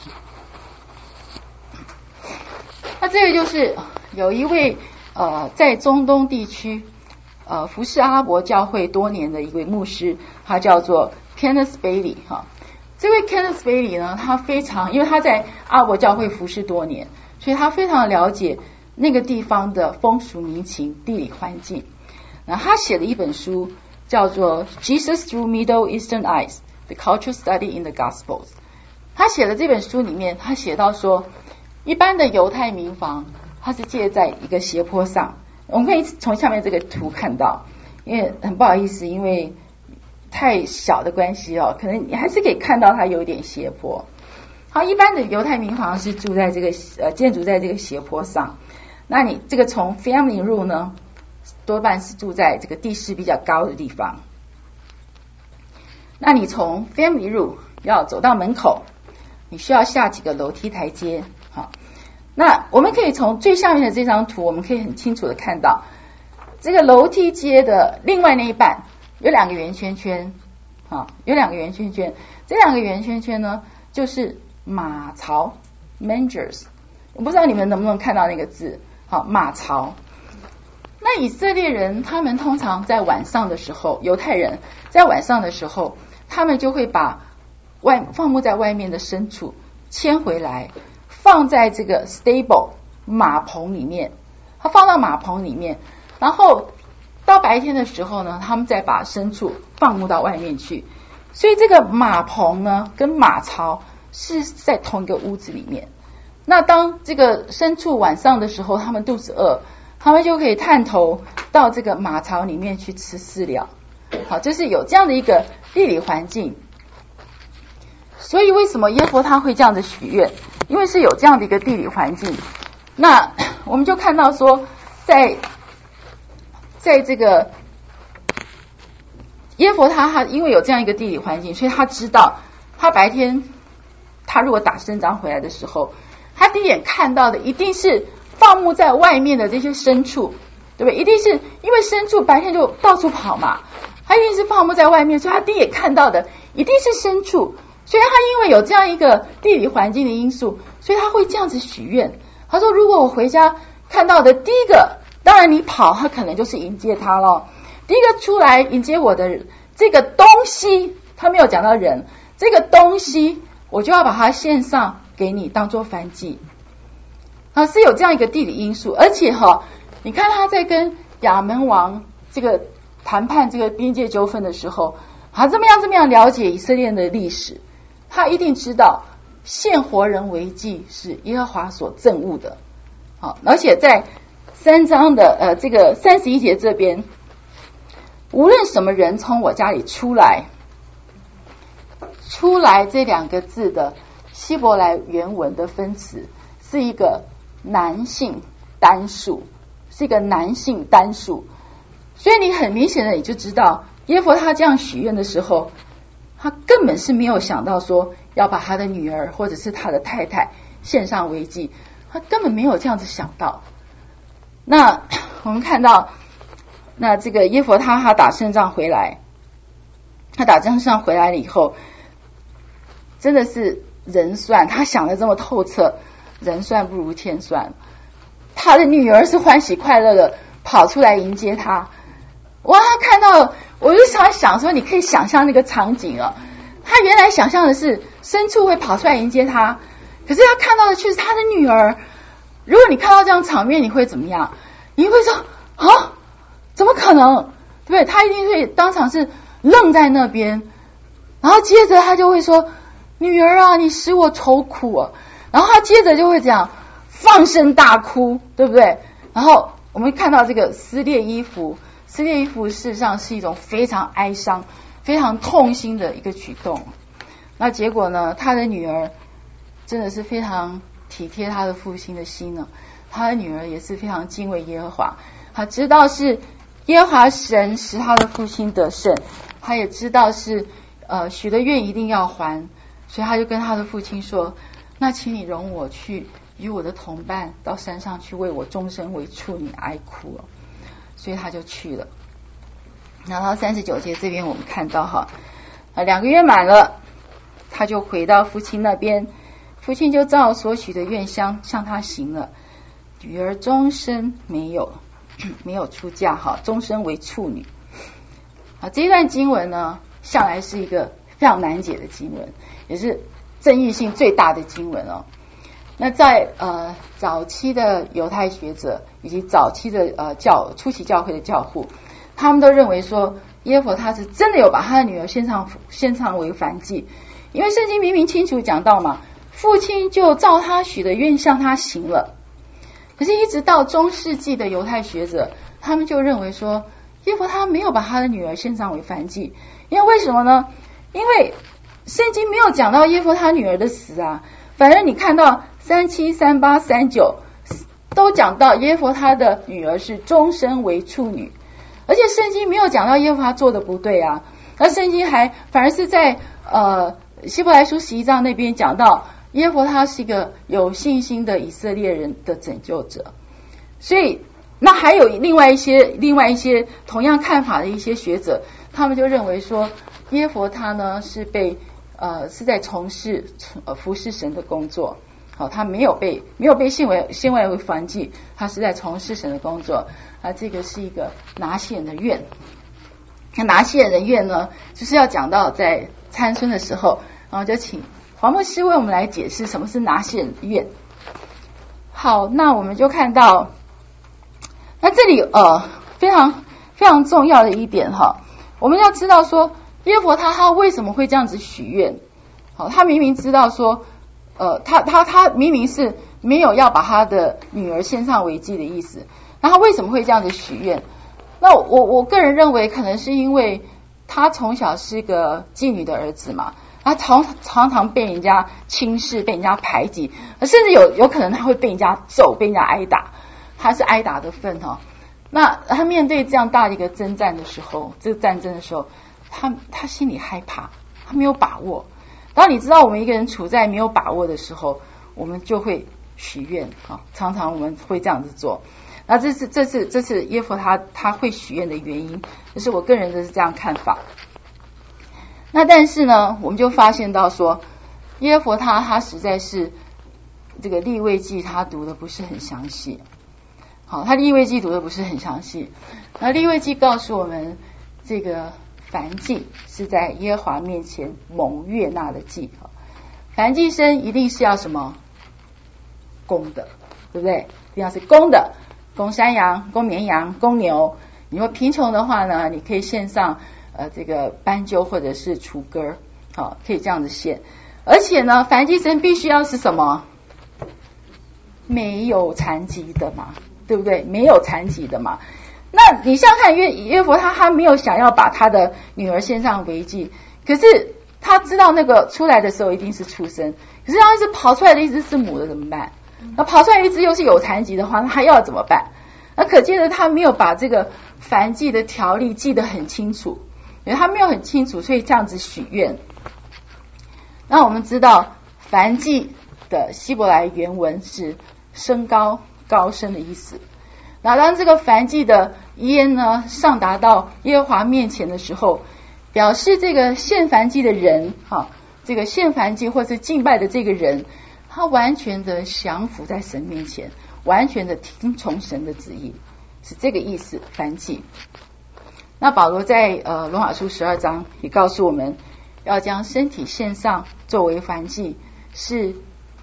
那这个就是有一位呃在中东地区呃服侍阿拉伯教会多年的一位牧师，他叫做 Kenneth Bailey 哈。这位 Kenneth Bailey 呢，他非常，因为他在阿拉伯教会服侍多年，所以他非常了解那个地方的风俗民情、地理环境。那他写了一本书，叫做 Jesus Through Middle Eastern Eyes: The Cultural Study in the Gospels。他写的这本书里面，他写到说，一般的犹太民房，它是建在一个斜坡上。我们可以从下面这个图看到，因为很不好意思，因为太小的关系哦，可能你还是可以看到它有一点斜坡。好，一般的犹太民房是住在这个呃建筑在这个斜坡上，那你这个从 family room 呢，多半是住在这个地势比较高的地方。那你从 family room 要走到门口，你需要下几个楼梯台阶。好，那我们可以从最下面的这张图，我们可以很清楚的看到，这个楼梯阶的另外那一半有两个圆圈圈，好，有两个圆圈圈，这两个圆圈圈呢，就是马槽 mangers。我不知道你们能不能看到那个字，好，马槽。那以色列人他们通常在晚上的时候，犹太人在晚上的时候，他们就会把外放牧在外面的牲畜牵回来，放在这个 stable 马棚里面，他放到马棚里面，然后到白天的时候呢，他们再把牲畜放牧到外面去。所以这个马棚呢跟马槽是在同一个屋子里面。那当这个牲畜晚上的时候，他们肚子饿，他们就可以探头到这个马槽里面去吃饲料。好，就是有这样的一个地理环境。所以为什么耶和华他会这样子许愿？因为是有这样的一个地理环境。那我们就看到说，在在这个耶和华他他因为有这样一个地理环境，所以他知道他白天他如果打胜仗回来的时候，他第一眼看到的一定是放牧在外面的这些牲畜，对不对？一定是因为牲畜白天就到处跑嘛，他一定是放牧在外面，所以他第一眼看到的一定是牲畜。所以他因为有这样一个地理环境的因素，所以他会这样子许愿。他说如果我回家看到的第一个，当然你跑他可能就是迎接他了，第一个出来迎接我的这个东西，他没有讲到人，这个东西我就要把它献上给你当做燔祭。啊，是有这样一个地理因素。而且哈，你看他在跟亚门王这个谈判这个边界纠纷的时候，他这么样这么样了解以色列的历史，他一定知道献活人为祭是耶和华所憎恶的。好，而且在三章的呃这个三十一节这边，无论什么人从我家里出来，出来这两个字的希伯来原文的分词是一个男性单数，是一个男性单数。所以你很明显的你就知道，耶和华他这样许愿的时候，他根本是没有想到说要把他的女儿或者是他的太太献上为祭，他根本没有这样子想到。那我们看到，那这个耶和华他他打胜仗回来，他打胜仗回来了以后，真的是人算，他想的这么透彻，人算不如天算。他的女儿是欢喜快乐的跑出来迎接他。哇，他看到，我就想想说，你可以想象那个场景啊。他原来想象的是牲畜会跑出来迎接他， 可是他看到的却是他的女儿。如果你看到这样场面，你会怎么样？你会说啊，怎么可能？对不对？他一定会当场是愣在那边，然后接着他就会说：“女儿啊，你使我愁苦啊。”然后他接着就会讲放声大哭，对不对？然后我们看到这个撕裂衣服，撕裂衣服事实上是一种非常哀伤、非常痛心的一个举动。那结果呢，他的女儿真的是非常体贴他的父亲的心呢。他的女儿也是非常敬畏耶和华，他知道是耶和华神使他的父亲得胜，他也知道是呃许的愿一定要还，所以他就跟他的父亲说：“那请你容我去与我的同伴到山上去为我终身为处女哀哭了。”所以他就去了。然后三十九节这边我们看到哈，啊两个月满了，他就回到父亲那边，父亲就照所许的愿香向他行了。女儿终身没有没有出嫁哈，终身为处女。啊，这一段经文呢，向来是一个非常难解的经文，也是争议性最大的经文哦。那在呃早期的犹太学者以及早期的呃教初期教会的教父，他们都认为说耶和华他是真的有把他的女儿献上献上为燔祭，因为圣经明明清楚讲到嘛，父亲就照他许的愿向他行了。可是一直到中世纪的犹太学者，他们就认为说耶和华他没有把他的女儿献上为燔祭，因为为什么呢？因为圣经没有讲到耶和华他女儿的死啊，反而你看到三七、三八、三九都讲到耶和华他的女儿是终身为处女，而且圣经没有讲到耶和华做的不对啊，而圣经还反而是在呃希伯来书十一章那边讲到耶和华他是一个有信心的以色列人的拯救者。所以那还有另外一些另外一些同样看法的一些学者，他们就认为说耶和华他呢是被呃是在从事呃服侍神的工作，好、哦，他没有被没有被献为献为燔祭，他是在从事神的工作啊。这个是一个拿西人的愿，那拿西人的愿呢，就是要讲到在参孙的时候，然后就请黄牧师为我们来解释什么是拿西人的愿。好，那我们就看到，那这里呃非常非常重要的一点哈，我们要知道说耶和华他他为什么会这样子许愿？好，他明明知道说。呃，他他他明明是没有要把他的女儿献上为祭的意思，那他为什么会这样子许愿？那我我个人认为，可能是因为他从小是个妓女的儿子嘛，他常常常被人家轻视，被人家排挤，甚至有有可能他会被人家揍，被人家挨打，他是挨打的份哦。那他面对这样大的一个征战的时候，这个战争的时候，他他心里害怕，他没有把握。当你知道我们一个人处在没有把握的时候，我们就会许愿啊，常常我们会这样子做。那这是这是这是耶和华他他会许愿的原因，这是我个人的是这样看法。那但是呢，我们就发现到说，耶和华他他实在是这个利未记他读的不是很详细。好，他利未记读的不是很详细。那利未记告诉我们这个。燔祭是在耶和华面前蒙悦纳的祭，燔祭牲一定是要什么？公的，对不对？一定要是公的，公山羊、公绵羊、公牛。你说贫穷的话呢，你可以献上呃这个斑鸠或者是雏鸽，好，可以这样子献。而且呢，燔祭牲必须要是什么？没有残疾的嘛，对不对？没有残疾的嘛。那你想想看，约约佛他他没有想要把他的女儿献上为祭，可是他知道那个出来的时候一定是出生，可是要是跑出来的一只是母的怎么办？那跑出来一只又是有残疾的话，那他要怎么办？那可见得他没有把这个燔祭的条例记得很清楚，因为他没有很清楚，所以这样子许愿。那我们知道燔祭的希伯来原文是升高高升的意思。那当这个燔祭的烟呢上达到耶和华面前的时候，表示这个献燔祭的人，哈，这个献燔祭或是敬拜的这个人，他完全的降服在神面前，完全的听从神的旨意，是这个意思。燔祭。那保罗在呃罗马书十二章也告诉我们，要将身体献上作为燔祭，是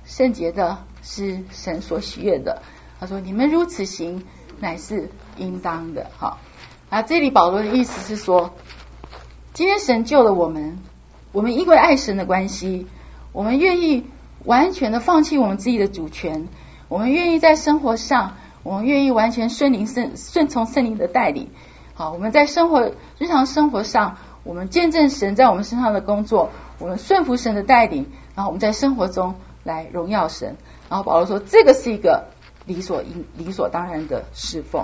圣洁的是神所喜悦的。他说你们如此行乃是应当的。好，啊，这里保罗的意思是说，今天神救了我们，我们因为爱神的关系，我们愿意完全的放弃我们自己的主权，我们愿意在生活上，我们愿意完全顺灵圣顺从圣灵的带领。好，我们在生活日常生活上，我们见证神在我们身上的工作，我们顺服神的带领，然后我们在生活中来荣耀神。然后保罗说，这个是一个理所应理所当然的侍奉。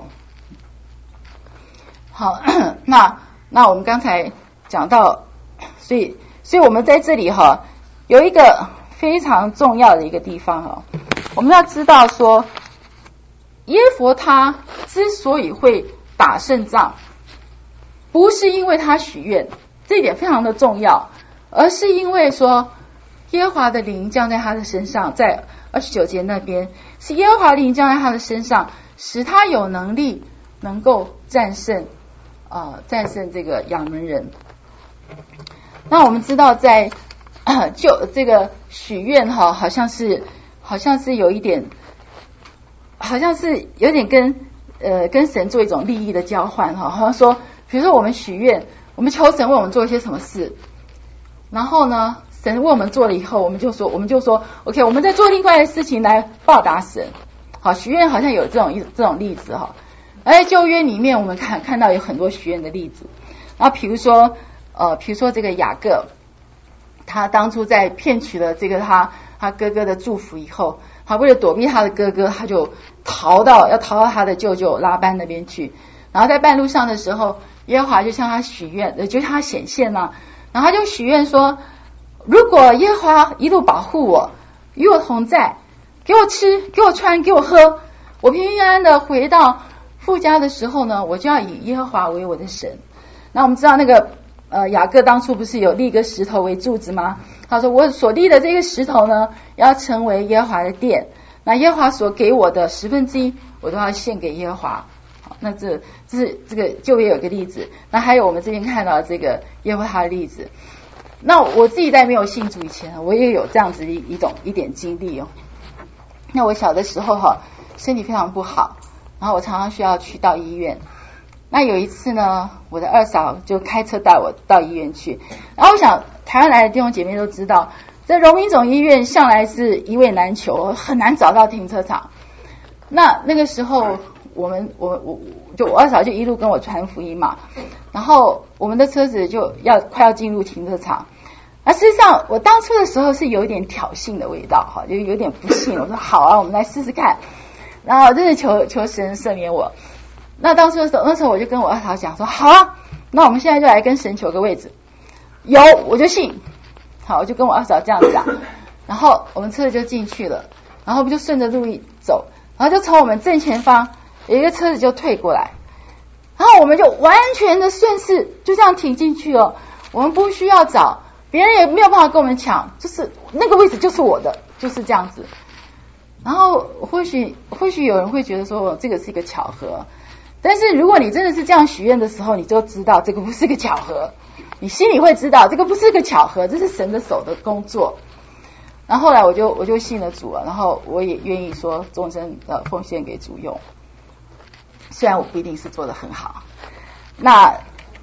好，那那我们刚才讲到，所以所以我们在这里哈有一个非常重要的一个地方哈，我们要知道说，耶弗他之所以会打胜仗，不是因为他许愿，这一点非常的重要，而是因为说耶和华的灵降在他的身上，在二十九节那边是耶和华的灵降在他的身上，使他有能力能够战胜呃战胜这个亚扪人。那我们知道在呃就这个许愿哈，好像是好像是有一点，好像是有点跟呃跟神做一种利益的交换哈，好像说，比如说我们许愿，我们求神为我们做一些什么事，然后呢，神为我们做了以后，我们就说我们就说 OK， 我们在做另外的事情来报答神。好，许愿好像有这种这种例子哈。而在旧约里面，我们看看到有很多许愿的例子。然后比如说呃，比如说这个雅各，他当初在骗取了这个他他哥哥的祝福以后，他为了躲避他的哥哥，他就逃到要逃到他的舅舅拉班那边去。然后在半路上的时候，耶和华就向他许愿，就向他显现了。然后他就许愿说，如果耶和华一路保护我，与我同在，给我吃，给我穿，给我喝，我平平安安的回到父家的时候呢，我就要以耶和华为我的神。那我们知道那个呃雅各当初不是有立一个石头为柱子吗？他说我所立的这个石头呢，要成为耶和华的殿，那耶和华所给我的十分之一，我都要献给耶和华。好，那这这是这个旧约有个例子，那还有我们这边看到这个耶和华的例子。那我自己在没有信主以前，我也有这样子一一种一点经历哦。那我小的时候哈，身体非常不好，然后我常常需要去到医院。那有一次呢，我的二嫂就开车带我到医院去。然后我想，台湾来的弟兄姐妹都知道，在荣民总医院向来是一位难求，很难找到停车场。那那个时候，我们我我就我二嫂就一路跟我传福音嘛，然后我们的车子就要快要进入停车场。而事实上，我当初的时候是有一点挑衅的味道哈，就有点不信。我说好啊，我们来试试看。然后真的求求神赦免我。那当时的时候，那时候我就跟我二嫂讲说，好啊，那我们现在就来跟神求个位置，有我就信。好，我就跟我二嫂这样讲，然后我们车子就进去了，然后我们就顺着路一走，然后就从我们正前方有一个车子就退过来，然后我们就完全的顺势就这样停进去哦，我们不需要找，别人也没有办法跟我们抢，就是那个位置就是我的，就是这样子。然后或许或许有人会觉得说这个是一个巧合，但是如果你真的是这样许愿的时候，你就知道这个不是个巧合，你心里会知道这个不是个巧合，这是神的手的工作。然后后来我就我就信了主了，然后我也愿意说终身的奉献给主用，虽然我不一定是做得很好。那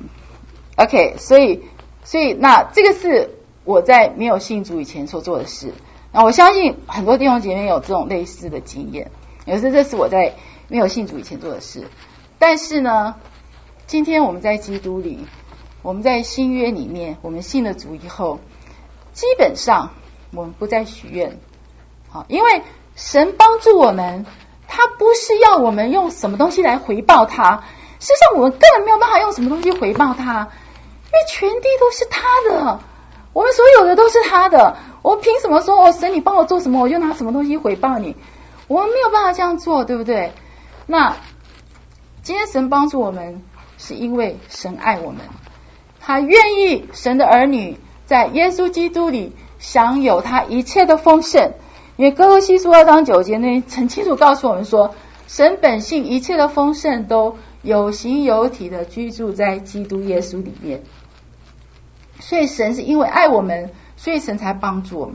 OK， 所以所以那这个是我在没有信主以前所做的事。那我相信很多弟兄姐妹有这种类似的经验，有时这是我在没有信主以前做的事。但是呢，今天我们在基督里，我们在新约里面，我们信了主以后，基本上我们不再许愿。好，因为神帮助我们，他不是要我们用什么东西来回报他，事实上我们根本没有办法用什么东西回报他，因为全地都是他的，我们所有的都是他的，我凭什么说哦，神你帮我做什么，我就拿什么东西回报你？我们没有办法这样做，对不对？那今天神帮助我们，是因为神爱我们，他愿意神的儿女在耶稣基督里享有他一切的丰盛。因为哥罗西书二章九节呢，很清楚告诉我们说，神本性一切的丰盛都有形有体的居住在基督耶稣里面。所以神是因为爱我们，所以神才帮助我们。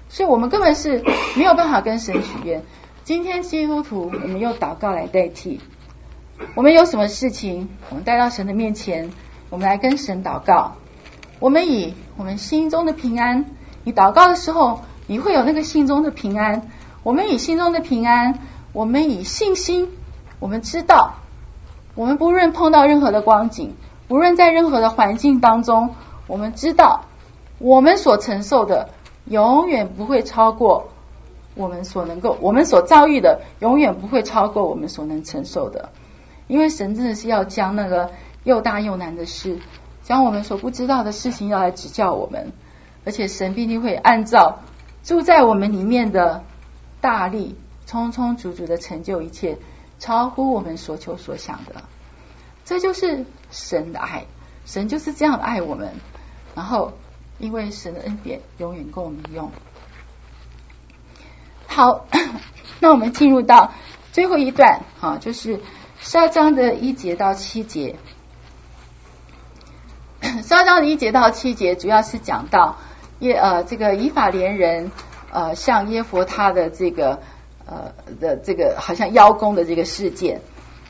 所以我们根本是没有办法跟神许愿。今天基督徒，我们用祷告来代替。我们有什么事情，我们带到神的面前，我们来跟神祷告。我们以我们心中的平安，你祷告的时候，你会有那个心中的平安。我们以心中的平安，我们以信心，我们知道，我们不论碰到任何的光景，不论在任何的环境当中，我们知道我们所承受的永远不会超过我们所能够，我们所遭遇的永远不会超过我们所能承受的。因为神真的是要将那个又大又难的事，将我们所不知道的事情要来指教我们，而且神必定会按照住在我们里面的大力充充足足的成就一切，超乎我们所求所想的。这就是神的爱，神就是这样爱我们，然后因为神的恩典永远够我们用。好，那我们进入到最后一段，好，就是十二章的一节到七节。十二章的一节到七节主要是讲到耶呃这个以法莲人呃向耶弗他的这个呃的这个好像邀功的这个事件。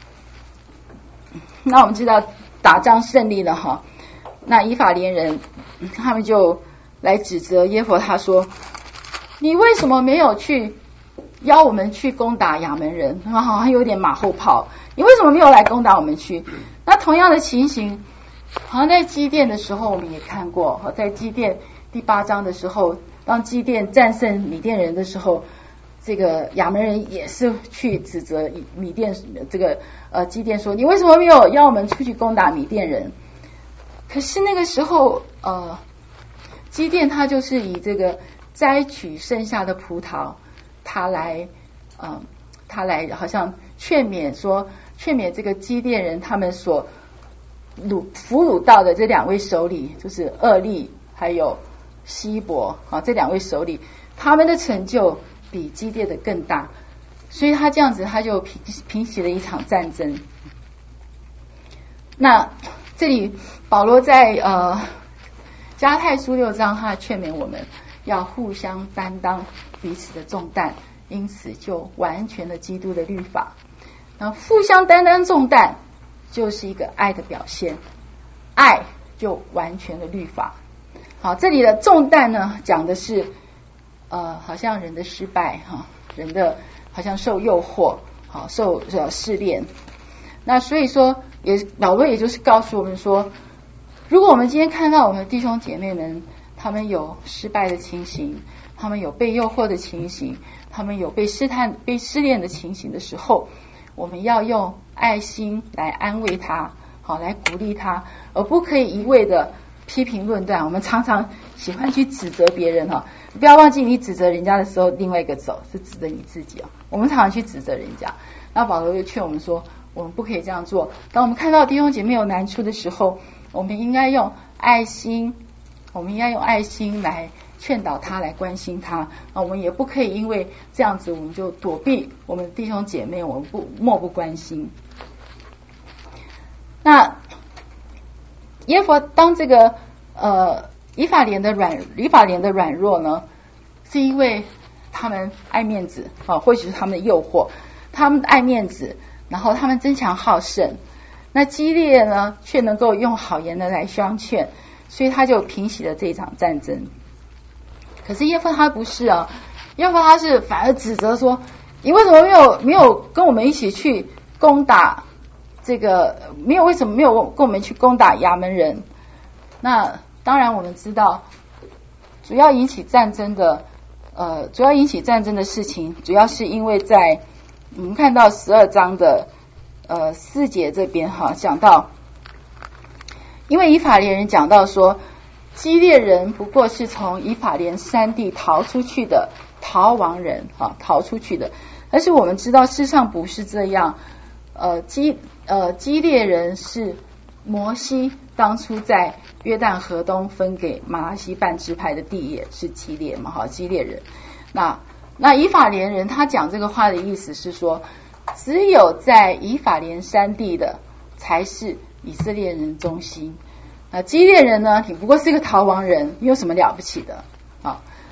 那我们知道打仗胜利了哈，那以法莲人他们就来指责耶弗他说，你为什么没有去邀我们去攻打亚门人？好像有点马后炮，你为什么没有来攻打我们去？那同样的情形好像在基甸的时候我们也看过，在基甸第八章的时候，当基甸战胜米甸人的时候，这个亚门人也是去指责米甸这个呃基甸说，你为什么没有邀我们出去攻打米甸人？可是那个时候呃基甸他就是以这个摘取剩下的葡萄，他来呃他来好像劝勉说劝勉这个基甸人他们所掳俘虏到的这两位首领，就是厄利还有希伯啊，这两位首领他们的成就比基甸的更大，所以他这样子他就平平息了一场战争。那这里保罗在呃加拉太书六章他劝勉我们要互相担当彼此的重担，因此就完全了基督的律法。那互相担当重担就是一个爱的表现，爱就完全了律法。好，这里的重担呢讲的是呃好像人的失败哈，人的好像受诱惑，好受呃试炼。那所以说也保罗也就是告诉我们说，如果我们今天看到我们的弟兄姐妹们他们有失败的情形，他们有被诱惑的情形，他们有被试探被试炼的情形的时候，我们要用爱心来安慰他，好来鼓励他，而不可以一味的批评论断。我们常常喜欢去指责别人哈，不要忘记你指责人家的时候，另外一个手是指责你自己哦。我们常常去指责人家，那保罗就劝我们说，我们不可以这样做。当我们看到弟兄姐妹有难处的时候，我们应该用爱心，我们应该用爱心来劝导他，来关心他。我们也不可以因为这样子我们就躲避我们的弟兄姐妹，我们不漠不关心。那耶弗当这个呃以法莲的软以法莲的软弱呢，是因为他们爱面子啊，或许是他们的诱惑，他们爱面子，然后他们争强好胜。那基列呢却能够用好言的来相劝，所以他就平息了这场战争。可是耶弗他不是啊，耶弗他是反而指责说，你为什么没有没有跟我们一起去攻打这个，没有为什么没有跟我们去攻打亚门人？那当然我们知道，主要引起战争的呃，主要引起战争的事情，主要是因为在我们看到十二章的呃四节这边哈，讲到，因为以法莲人讲到说，基列人不过是从以法莲山地逃出去的逃亡人啊，逃出去的。但是我们知道事实上不是这样，呃基呃基列人是摩西当初在约旦河东分给马拉西半支派的地也是基列嘛，哈，基列人。那那以法莲人他讲这个话的意思是说，只有在以法莲山地的才是以色列人中心。那基列人呢，你不过是一个逃亡人，你有什么了不起的啊？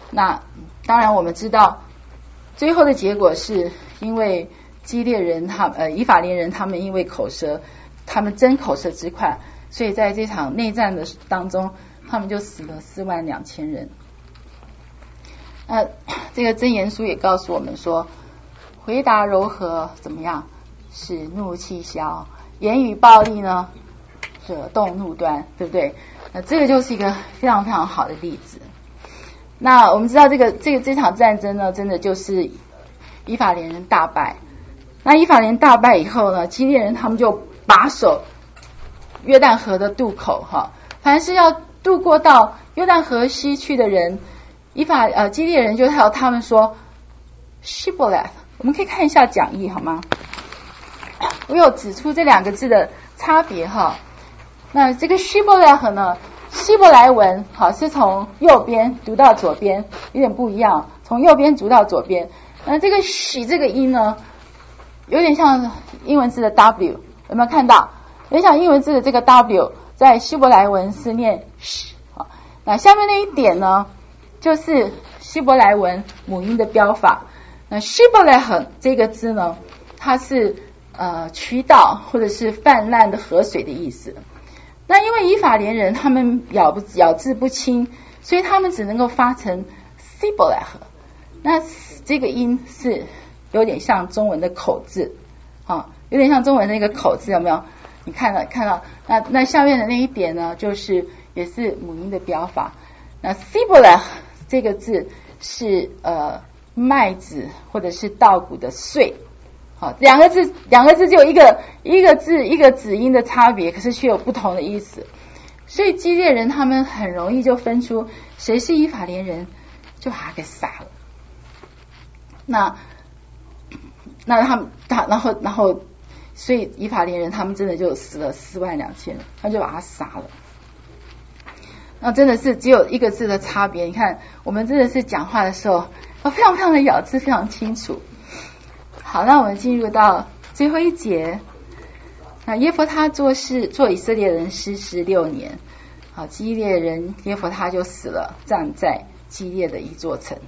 那当然我们知道最后的结果是因为基列人他呃以法莲人他们因为口舌他们争口舌之快，所以在这场内战的当中他们就死了四万两千人。呃这个箴言书也告诉我们说，回答柔和怎么样使怒气消，言语暴力呢惹动怒端，对不对？那这个就是一个非常非常好的例子。那我们知道这个这个这场战争呢，真的就是以法莲人大败。那以法莲大败以后呢，基列人他们就把守约旦河的渡口哈，凡是要渡过到约旦河西去的人，以法呃基列人就还有他们说 Shibboleth， 我们可以看一下讲义好吗？我有指出这两个字的差别哈。那这个 Shibboleth 呢，希伯来文好是从右边读到左边，有点不一样，从右边读到左边。那这个喜这个音呢，有点像英文字的 W， 有没有看到？有点像英文字的这个 W， 在希伯来文是念 sh。那下面那一点呢，就是希伯来文母音的标法。那 Shibboleth 这个字呢，它是呃渠道或者是泛滥的河水的意思。那因为以法莲人他们咬不咬字不清，所以他们只能够发成 Sibboleth。那这个音是有点像中文的口字，啊，有点像中文的那个口字，有没有？你看到看到？那那下面的那一点呢，就是也是母音的标法。那 Sibboleth 这个字是呃麦子或者是稻谷的穗。好，两个字，两个字就有一个一个字一个子音的差别，可是却有不同的意思。所以基列人他们很容易就分出谁是以法莲人，就把他给杀了。那那他们他然后然后，所以以法莲人他们真的就死了四万两千人，他就把他杀了。那真的是只有一个字的差别。你看，我们真的是讲话的时候，非常非常的咬字非常清楚。好，那我们进入到最后一节。那耶弗他做事做以色列人诗十六年，好，基列人耶弗他就死了，葬在基列的一座城。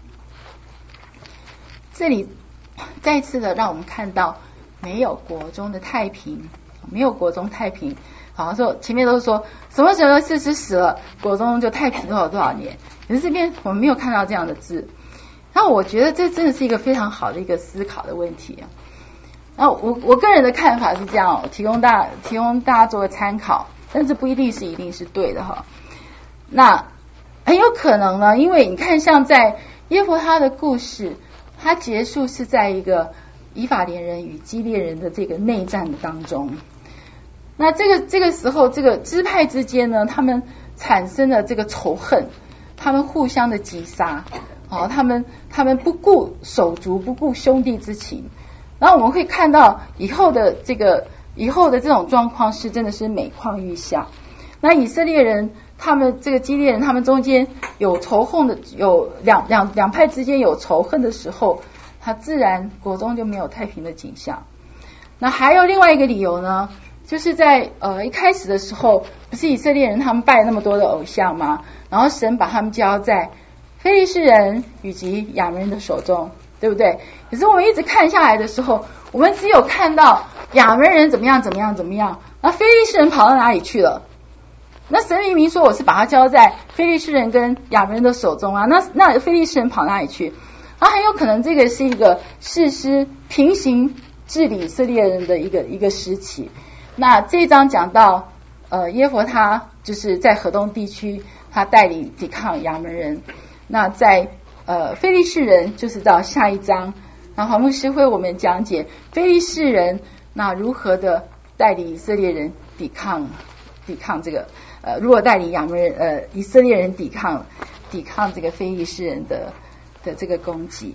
这里再次的让我们看到没有国中的太平，没有国中太平。好像说前面都是说什么时候士师死了，国中就太平多少多少年，可是这边我们没有看到这样的字。那我觉得这真的是一个非常好的一个思考的问题啊。那我我个人的看法是这样，提供大提供大家做个参考，但是不一定是一定是对的哈。那很有可能呢，因为你看像在耶弗他的故事，它结束是在一个以法莲人与基列人的这个内战的当中。那这个这个时候，这个支派之间呢，他们产生了这个仇恨，他们互相的击杀。哦，他们他们不顾手足，不顾兄弟之情，然后我们会看到以后的这个以后的这种状况是真的是每况愈下。那以色列人他们这个基列人他们中间有仇恨的，有两两两派之间有仇恨的时候，他自然国中就没有太平的景象。那还有另外一个理由呢，就是在呃一开始的时候，不是以色列人他们拜那么多的偶像吗？然后神把他们交在非利士人以及亚扪人的手中，对不对？可是我们一直看下来的时候，我们只有看到亚扪人怎么样怎么样怎么样，那非利士人跑到哪里去了？那神明明说我是把他交在非利士人跟亚扪人的手中啊，那那非利士人跑哪里去？啊，很有可能这个是一个士师平行治理以色列人的一个一个时期。那这一章讲到呃耶弗他就是在河东地区，他带领抵抗亚扪人。那在呃非利士人就是到下一章，那黄牧师会我们讲解非利士人那如何的带领以色列人抵抗抵抗这个呃如何带领亚扪人呃以色列人抵抗抵抗这个非利士人的的这个攻击。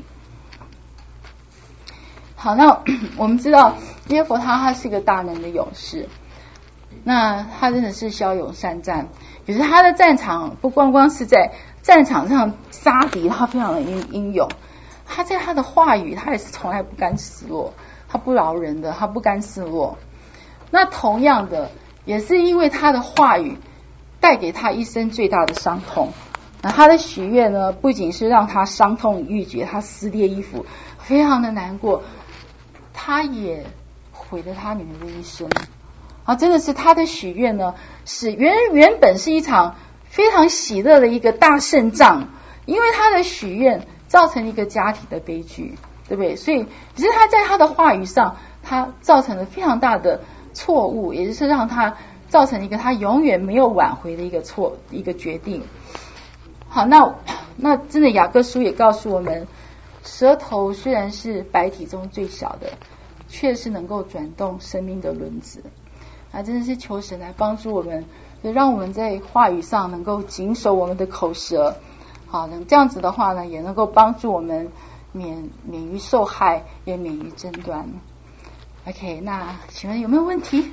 好，那我们知道耶弗他他是一个大能的勇士，那他真的是骁勇善战，可是他的战场不光光是在战场上杀敌，他非常的英英勇，他在他的话语他也是从来不甘示弱，他不饶人的，他不甘示弱。那同样的也是因为他的话语带给他一生最大的伤痛， 那他的许愿呢，不仅是让他伤痛欲绝，他撕裂衣服，非常的难过，他也毁了他女儿的一生。啊，真的是他的许愿呢，是原原本是一场非常喜乐的一个大胜仗，因为他的许愿造成一个家庭的悲剧，对不对？所以只是他在他的话语上，他造成了非常大的错误，也就是让他造成一个他永远没有挽回的一个错一个决定。好，那那真的雅各书也告诉我们，舌头虽然是百体中最小的，却是能够转动生命的轮子。啊，真的是求神来帮助我们，就让我们在话语上能够谨守我们的口舌。好，那这样子的话呢，也能够帮助我们免免于受害，也免于争端。OK， 那请问有没有问题？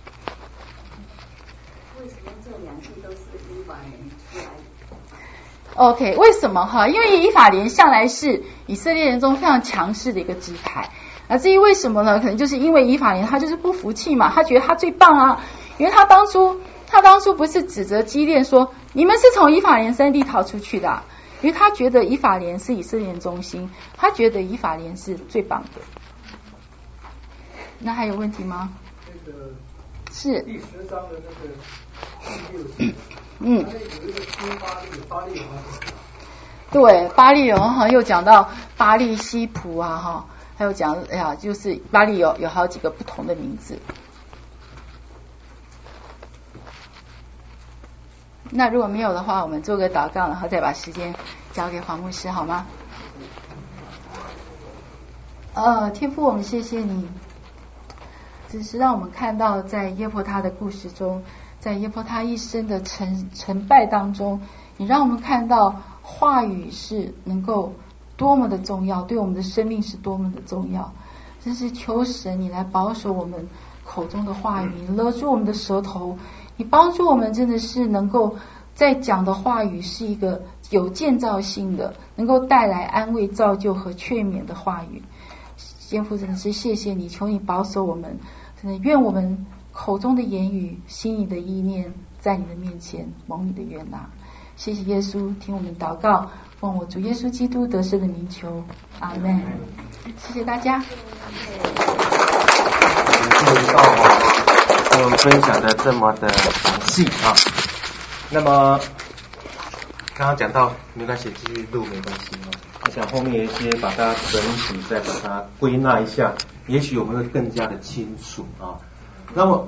为什么这两句都是以法莲出来的 ？OK， 为什么哈？因为以法莲向来是以色列人中非常强势的一个支派。啊，至于为什么呢？可能就是因为以法莲他就是不服气嘛，他觉得他最棒啊，因为他当初他当初不是指责基甸说你们是从以法莲山地逃出去的、啊，因为他觉得以法莲是以色列人中心，他觉得以法莲是最棒的。那还有问题吗？ 那个是第十章的那个第六节， 嗯， 有一个出巴利，巴利好像对，巴利人哈又讲到巴利西普啊哈。还有讲，哎呀，就是巴利有有好几个不同的名字。那如果没有的话，我们做个祷告，然后再把时间交给黄牧师，好吗？呃，天父，我们谢谢你，只是让我们看到在耶弗他的故事中，在耶弗他一生的成成败当中，你让我们看到话语是能够多么的重要，对我们的生命是多么的重要。真是求神你来保守我们口中的话语，你勒住我们的舌头，你帮助我们真的是能够在讲的话语是一个有建造性的，能够带来安慰造就和劝勉的话语。天父真的是谢谢你，求你保守我们，真的愿我们口中的言语心里的意念在你的面前蒙你的悦纳。谢谢耶稣，听我们祷告，奉我主耶稣基督得胜的名求，阿们。谢谢大家。 注意到啊，我们分享的这么的详细啊。那么刚刚讲到，没关系，继续录没关系啊。我想后面有一些把它整体再把它归纳一下，也许我们会更加的清楚啊。那么。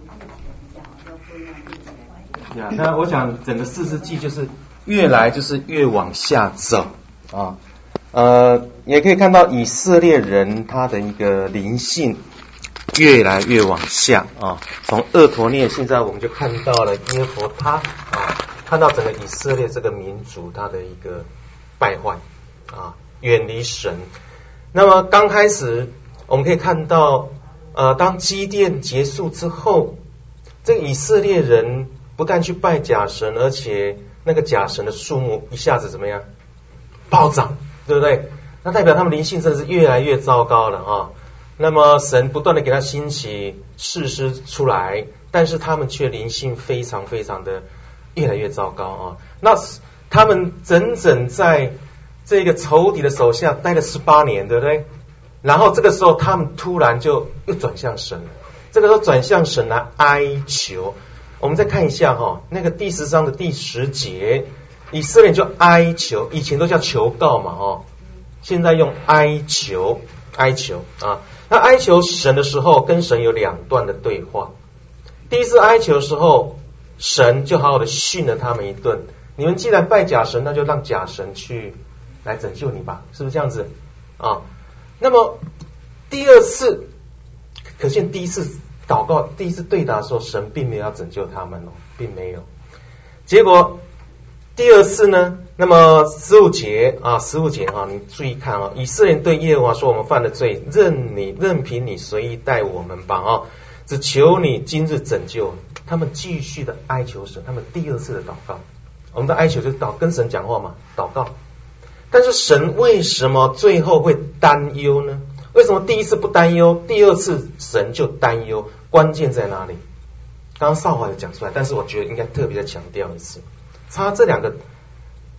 呀，那我想整个四世纪就是越来就是越往下走啊，呃，也可以看到以色列人他的一个灵性越来越往下啊，从厄陀聶，现在我们就看到了耶弗他啊，看到整个以色列这个民族他的一个败坏啊，远离神。那么刚开始我们可以看到，呃，当基甸结束之后，这个以色列人不但去拜假神，而且那个假神的数目一下子怎么样暴涨，对不对？那代表他们灵性真的是越来越糟糕了啊。那么神不断的给他兴起士师出来，但是他们却灵性非常非常的越来越糟糕啊。那他们整整在这个仇敌的手下待了十八年，对不对？然后这个时候他们突然就又转向神了，这个时候转向神来哀求。我们再看一下哈，那个第十章的第十节，以色列就哀求，以前都叫求告嘛哦，现在用哀求，哀求啊。那哀求神的时候，跟神有两段的对话。第一次哀求的时候，神就好好的训了他们一顿。你们既然拜假神，那就让假神去来拯救你吧，是不是这样子啊？那么第二次，可见第一次祷告第一次对答的时候，神并没有要拯救他们哦，并没有。结果第二次呢，那么十五节啊，十五节啊，你注意看啊，以色列人对耶和华说：“我们犯了罪，任你任凭你随意待我们吧啊，只求你今日拯救。”他们继续的哀求神，他们第二次的祷告，我们的哀求就是祷跟神讲话嘛，祷告。但是神为什么最后会担忧呢？为什么第一次不担忧，第二次神就担忧？关键在哪里？刚刚少华有讲出来，但是我觉得应该特别的强调一次，差这两个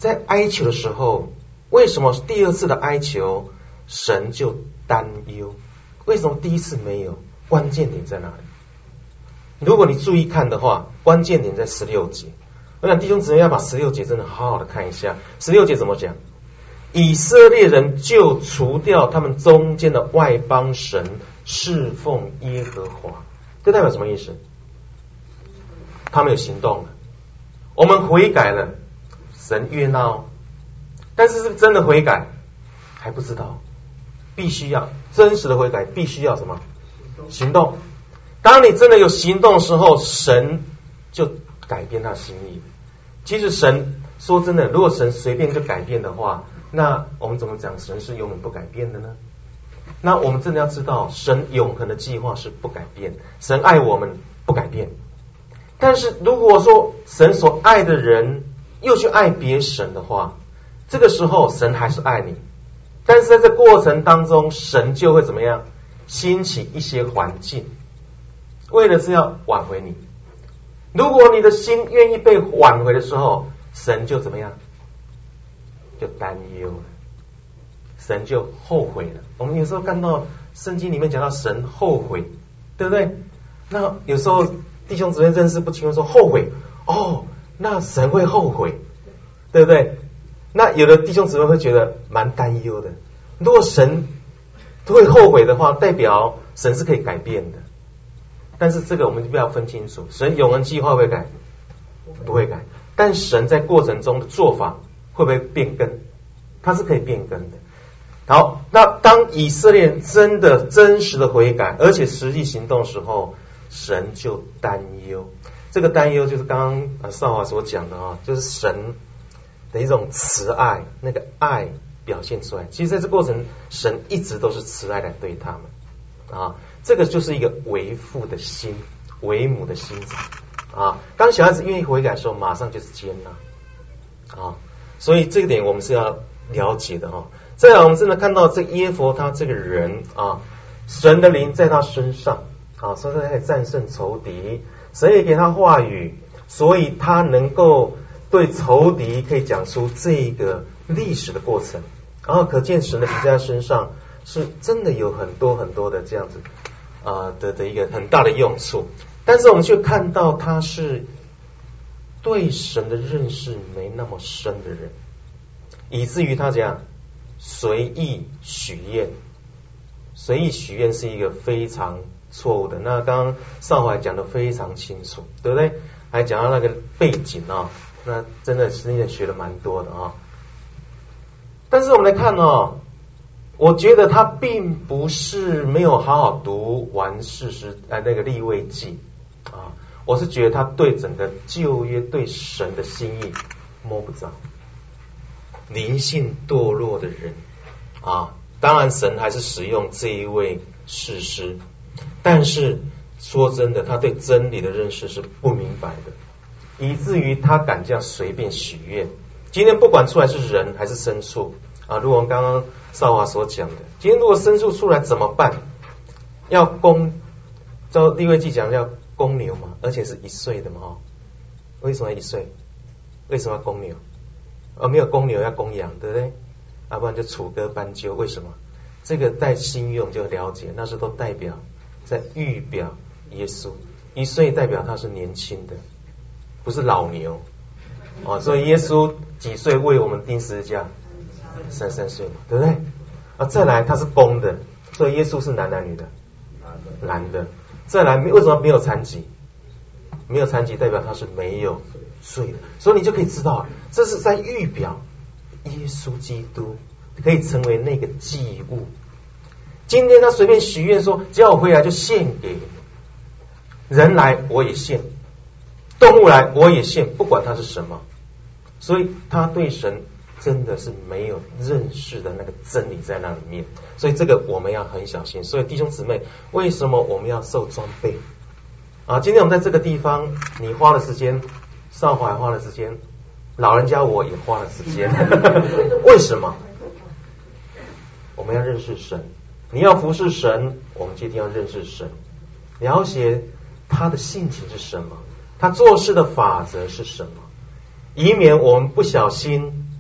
在哀求的时候，为什么第二次的哀求神就担忧？为什么第一次没有？关键点在哪里？如果你注意看的话，关键点在十六节。我想弟兄姊妹要把十六节真的好好的看一下。十六节怎么讲？以色列人就除掉他们中间的外邦神，侍奉耶和华。这代表什么意思？他们有行动了，我们悔改了，神悦纳，但是是不是真的悔改还不知道，必须要真实的悔改，必须要什么？行动。当你真的有行动的时候，神就改变他心意。其实神说真的，如果神随便就改变的话，那我们怎么讲神是永远不改变的呢？那我们真的要知道，神永恒的计划是不改变，神爱我们不改变。但是如果说神所爱的人又去爱别神的话，这个时候神还是爱你，但是在这过程当中，神就会怎么样？兴起一些环境，为了是要挽回你。如果你的心愿意被挽回的时候，神就怎么样？就担忧了，神就后悔了。我们有时候看到圣经里面讲到神后悔，对不对？那有时候弟兄姊妹认识不清楚，说后悔哦，那神会后悔，对不对？那有的弟兄姊妹会觉得蛮担忧的。如果神会后悔的话，代表神是可以改变的。但是这个我们就不要分清楚，神永恒计划会不会改？不会改。但神在过程中的做法会不会变更？它是可以变更的。好，那当以色列人真的真实的悔改，而且实际行动的时候，神就担忧。这个担忧就是刚刚少华所讲的啊，就是神的一种慈爱，那个爱表现出来。其实在这过程，神一直都是慈爱来对他们啊。这个就是一个为父的心，为母的心啊。当小孩子愿意悔改的时候，马上就是接纳啊。所以这个点我们是要了解的哈。再来，我们真的看到这耶弗他这个人啊，神的灵在他身上啊，所以他可以战胜仇敌，神也给他话语，所以他能够对仇敌可以讲出这个历史的过程。然后可见神的灵在他身上是真的有很多很多的这样子啊、呃、的的一个很大的用处。但是我们却看到他是对神的认识没那么深的人，以至于他怎样随意许愿。随意许愿是一个非常错误的。那刚刚少华讲的非常清楚，对不对？还讲到那个背景啊，那真的是也学了蛮多的啊。但是我们来看哦，我觉得他并不是没有好好读完士师呃那个利未记啊，我是觉得他对整个旧约对神的心意摸不着。灵性堕落的人啊，当然神还是使用这一位士师，但是说真的，他对真理的认识是不明白的，以至于他敢这样随便许愿。今天不管出来是人还是牲畜啊，如我们刚刚少华所讲的，今天如果牲畜出来怎么办？要公，照利未记讲要公牛嘛，而且是一岁的嘛哈。为什么要一岁？为什么要公牛？而没有公牛要公羊，对不对？要、啊、不然就楚歌斑鸠。为什么？这个带新约我们就了解，那是都代表在预表耶稣。一岁代表他是年轻的，不是老牛哦。所以耶稣几岁为我们钉十字架？三三岁嘛，对不对？啊，再来他是公的，所以耶稣是男的女的？男的。再来为什么没有残疾？没有残疾代表他是没有罪的，所以你就可以知道，这是在预表耶稣基督可以成为那个祭物。今天他随便许愿说，只要我回来就献给人来，我也献；动物来，我也献，不管它是什么。所以他对神真的是没有认识的那个真理在那里面，所以这个我们要很小心。所以弟兄姊妹，为什么我们要受装备啊？今天我们在这个地方，你花了时间，少华花了时间，老人家我也花了时间。为什么？我们要认识神，你要服侍神，我们就一定要认识神，了解他的性情是什么，他做事的法则是什么，以免我们不小心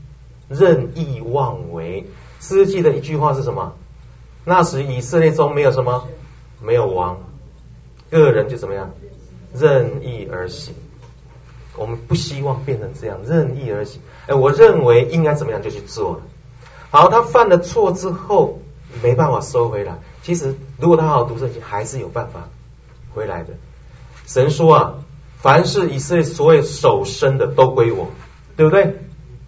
任意妄为。诗记的一句话是什么？那时以色列中没有什么，没有王，个人就怎么样，任意而行。我们不希望变成这样，任意而行。哎，我认为应该怎么样就去做了。好，他犯了错之后没办法收回来。其实如果他好好读圣经，还是有办法回来的。神说啊，凡是以色列所有守生的都归我，对不对？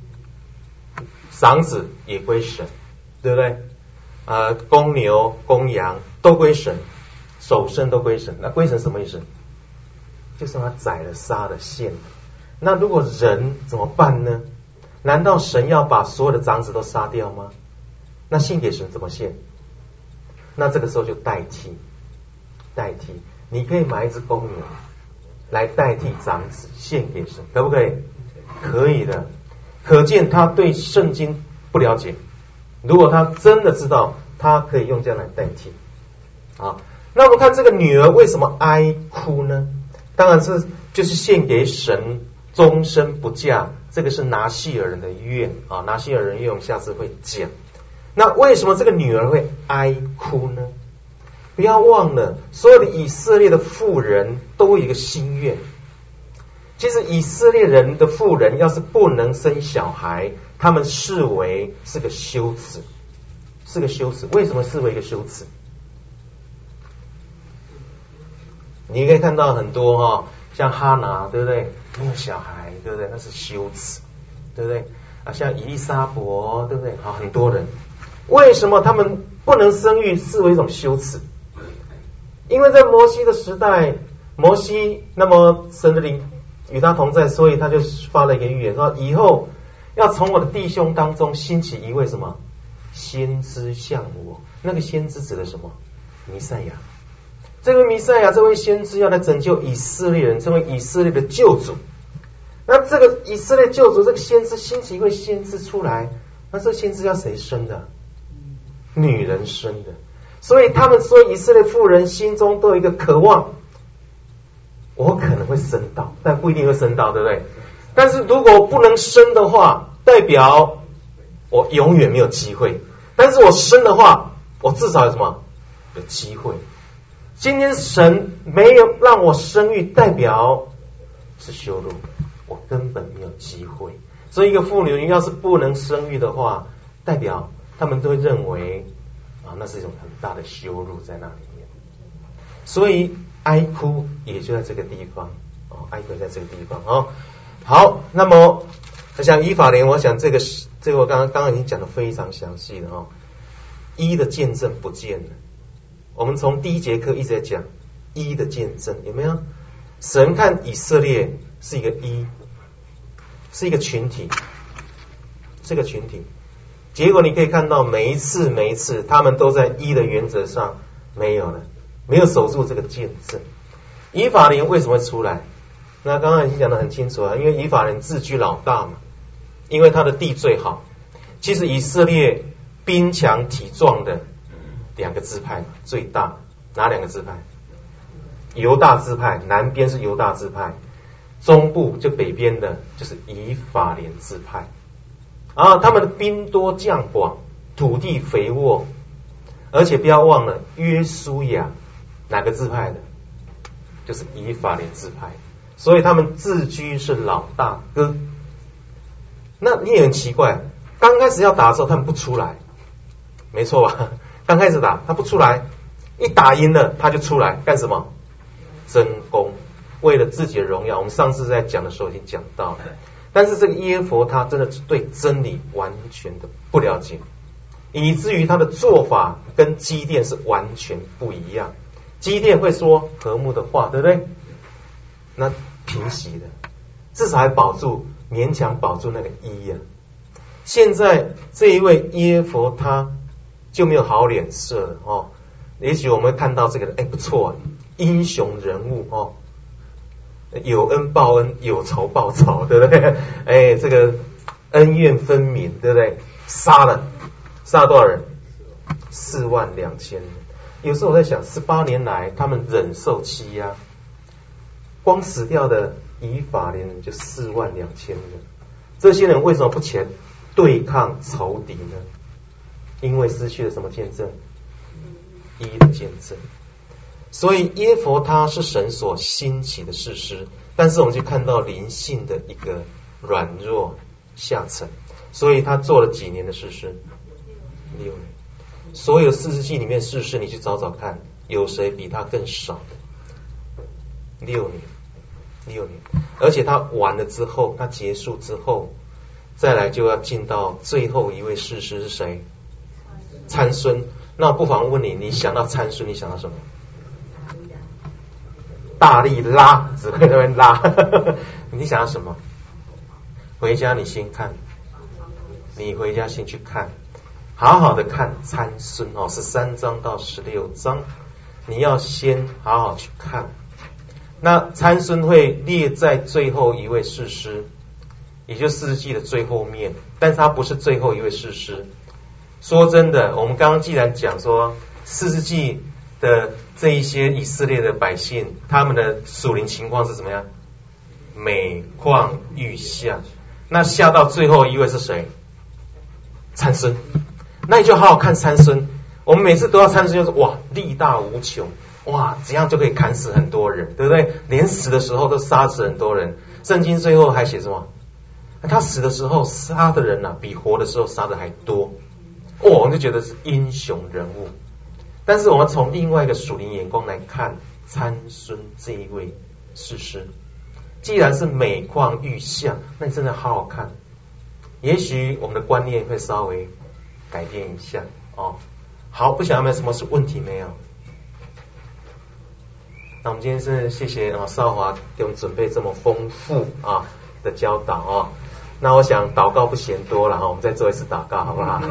长子也归神，对不对？呃，公牛、公羊都归神，守生都归神。那归神什么意思？就是他宰了、杀了、献了。那如果人怎么办呢？难道神要把所有的长子都杀掉吗？那献给神怎么献？那这个时候就代替，代替。你可以买一只公牛来代替长子献给神，可不可以？可以的。可见他对圣经不了解。如果他真的知道，他可以用这样来代替。好，那我们看这个女儿为什么哀哭呢？当然是就是献给神，终身不嫁。这个是拿细尔人的愿啊，拿细尔人愿我们下次会讲。那为什么这个女儿会哀哭呢？不要忘了，所有的以色列的妇人都有一个心愿。其实以色列人的妇人要是不能生小孩，他们视为是个羞耻，是个羞耻。为什么视为一个羞耻？你可以看到很多哈、哦，像哈拿，对不对？没有小孩，对不对？那是羞耻，对不对？啊，像以利沙伯，对不对？好，很多人为什么他们不能生育，视为一种羞耻？因为在摩西的时代，摩西那么神的灵与他同在，所以他就发了一个预言，说以后要从我的弟兄当中兴起一位什么先知像我。那个先知指的什么？弥赛亚。这位弥赛亚，这位先知要来拯救以色列人，成为以色列的救主。那这个以色列救主，这个先知兴起一位先知出来，那这个先知要谁生的？女人生的。所以他们说以色列妇人心中都有一个渴望，我可能会生到，但不一定会生到，对不对？但是如果不能生的话，代表我永远没有机会。但是我生的话，我至少有什么？有机会。今天神没有让我生育，代表是羞辱，我根本没有机会。所以一个妇女要是不能生育的话，代表他们都会认为啊，那是一种很大的羞辱在那里面。所以哀哭也就在这个地方哦，哀哭在这个地方哦。好，那么像以法莲，我想这个是这个我刚刚刚刚已经讲得非常详细了哦。一的见证不见了。我们从第一节课一直在讲一的见证，有没有？神看以色列是一个一，是一个群体，是个群体。结果你可以看到每一次每一次他们都在一的原则上没有了，没有守住这个见证。以法莲为什么会出来？那刚刚已经讲得很清楚了，因为以法莲自居老大嘛，因为他的地最好。其实以色列兵强体壮的两个支派最大，哪两个支派？犹大支派，南边是犹大支派，中部就北边的就是以法莲支派啊。他们的兵多将广，土地肥沃，而且不要忘了约书亚哪个支派的？就是以法莲支派，所以他们自居是老大哥。那你也很奇怪，刚开始要打的时候他们不出来，没错吧？刚开始打他不出来，一打赢了他就出来干什么？争功，为了自己的荣耀。我们上次在讲的时候已经讲到了。但是这个耶弗他真的是对真理完全的不了解，以至于他的做法跟基甸是完全不一样。基甸会说和睦的话，对不对？那平息的，至少还保住，勉强保住那个一呀、啊。现在这一位耶弗他就没有好脸色了哦。也许我们会看到这个人，哎，不错、啊，英雄人物哦，有恩报恩，有仇报仇，对不对？哎，这个恩怨分明，对不对？杀了，杀了多少人？四万两千人。有时候我在想，十八年来他们忍受欺压，光死掉的以法莲人就四万两千人。这些人为什么不前对抗仇敌呢？因为失去了什么见证？一的见证。所以耶弗他是神所兴起的士师，但是我们就看到灵性的一个软弱下沉，所以他做了几年的士师？六年。所有四世纪里面士师，你去找找看，有谁比他更少的？六年，六年。而且他完了之后，他结束之后，再来就要进到最后一位士师是谁？参孙。那我不妨问你，你想到参孙，你想到什么？大力拉，只会在那边拉。你想到什么？回家你先看，你回家先去看，好好的看参孙哦，十三章到十六章，你要先好好去看。那参孙会列在最后一位士师，也就四世纪的最后面，但是他不是最后一位士师。说真的，我们刚刚既然讲说四世纪的这一些以色列的百姓，他们的属灵情况是怎么样？每况愈下。那下到最后一位是谁？参孙。那你就好好看参孙。我们每次都要参孙，就是哇，力大无穷，哇，这样就可以砍死很多人，对不对？连死的时候都杀死很多人。圣经最后还写什么？他死的时候杀的人啊，比活的时候杀的还多。哦，我们就觉得是英雄人物。但是我们从另外一个属灵眼光来看参孙这一位士师，既然是每况愈下，那你真的好好看，也许我们的观念会稍微改变一下哦。好，不晓得有没有什么问题没有？那我们今天是谢谢啊少华给我们准备这么丰富啊的教导哦。那我想祷告不嫌多了哈，我们再做一次祷告好不好？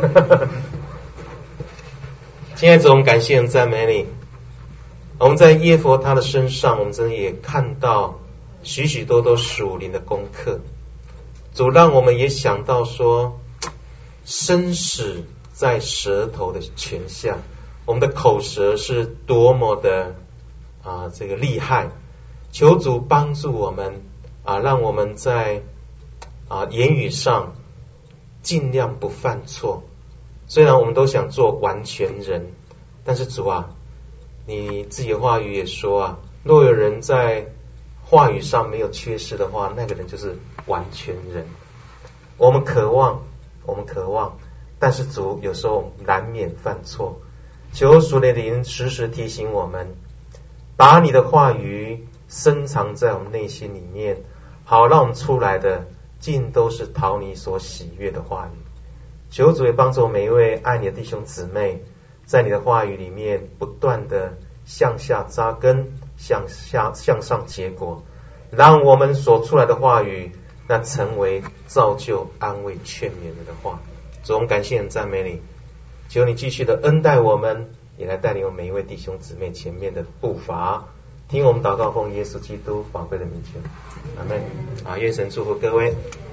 亲爱的主，我们感谢我们赞美你。我们在耶弗他的身上，我们真的也看到许许多多属灵的功课。主让我们也想到说，生死在舌头的权下，我们的口舌是多么的啊这个厉害。求主帮助我们啊，让我们在啊言语上尽量不犯错。虽然我们都想做完全人，但是主啊，你自己的话语也说啊，若有人在话语上没有缺失的话，那个人就是完全人。我们渴望，我们渴望，但是主有时候难免犯错。求属灵的灵时时提醒我们，把你的话语深藏在我们内心里面，好让我们出来的尽都是讨你所喜悦的话语。求主也帮助每一位爱你的弟兄姊妹，在你的话语里面不断的向下扎根，向下向上结果，让我们所出来的话语那成为造就安慰劝勉人的话。主，我们感谢你赞美你，求你继续的恩待我们，也来带领我们每一位弟兄姊妹前面的步伐。听我们祷告，奉耶稣基督宝贵的名求，阿们。啊，愿神祝福各位。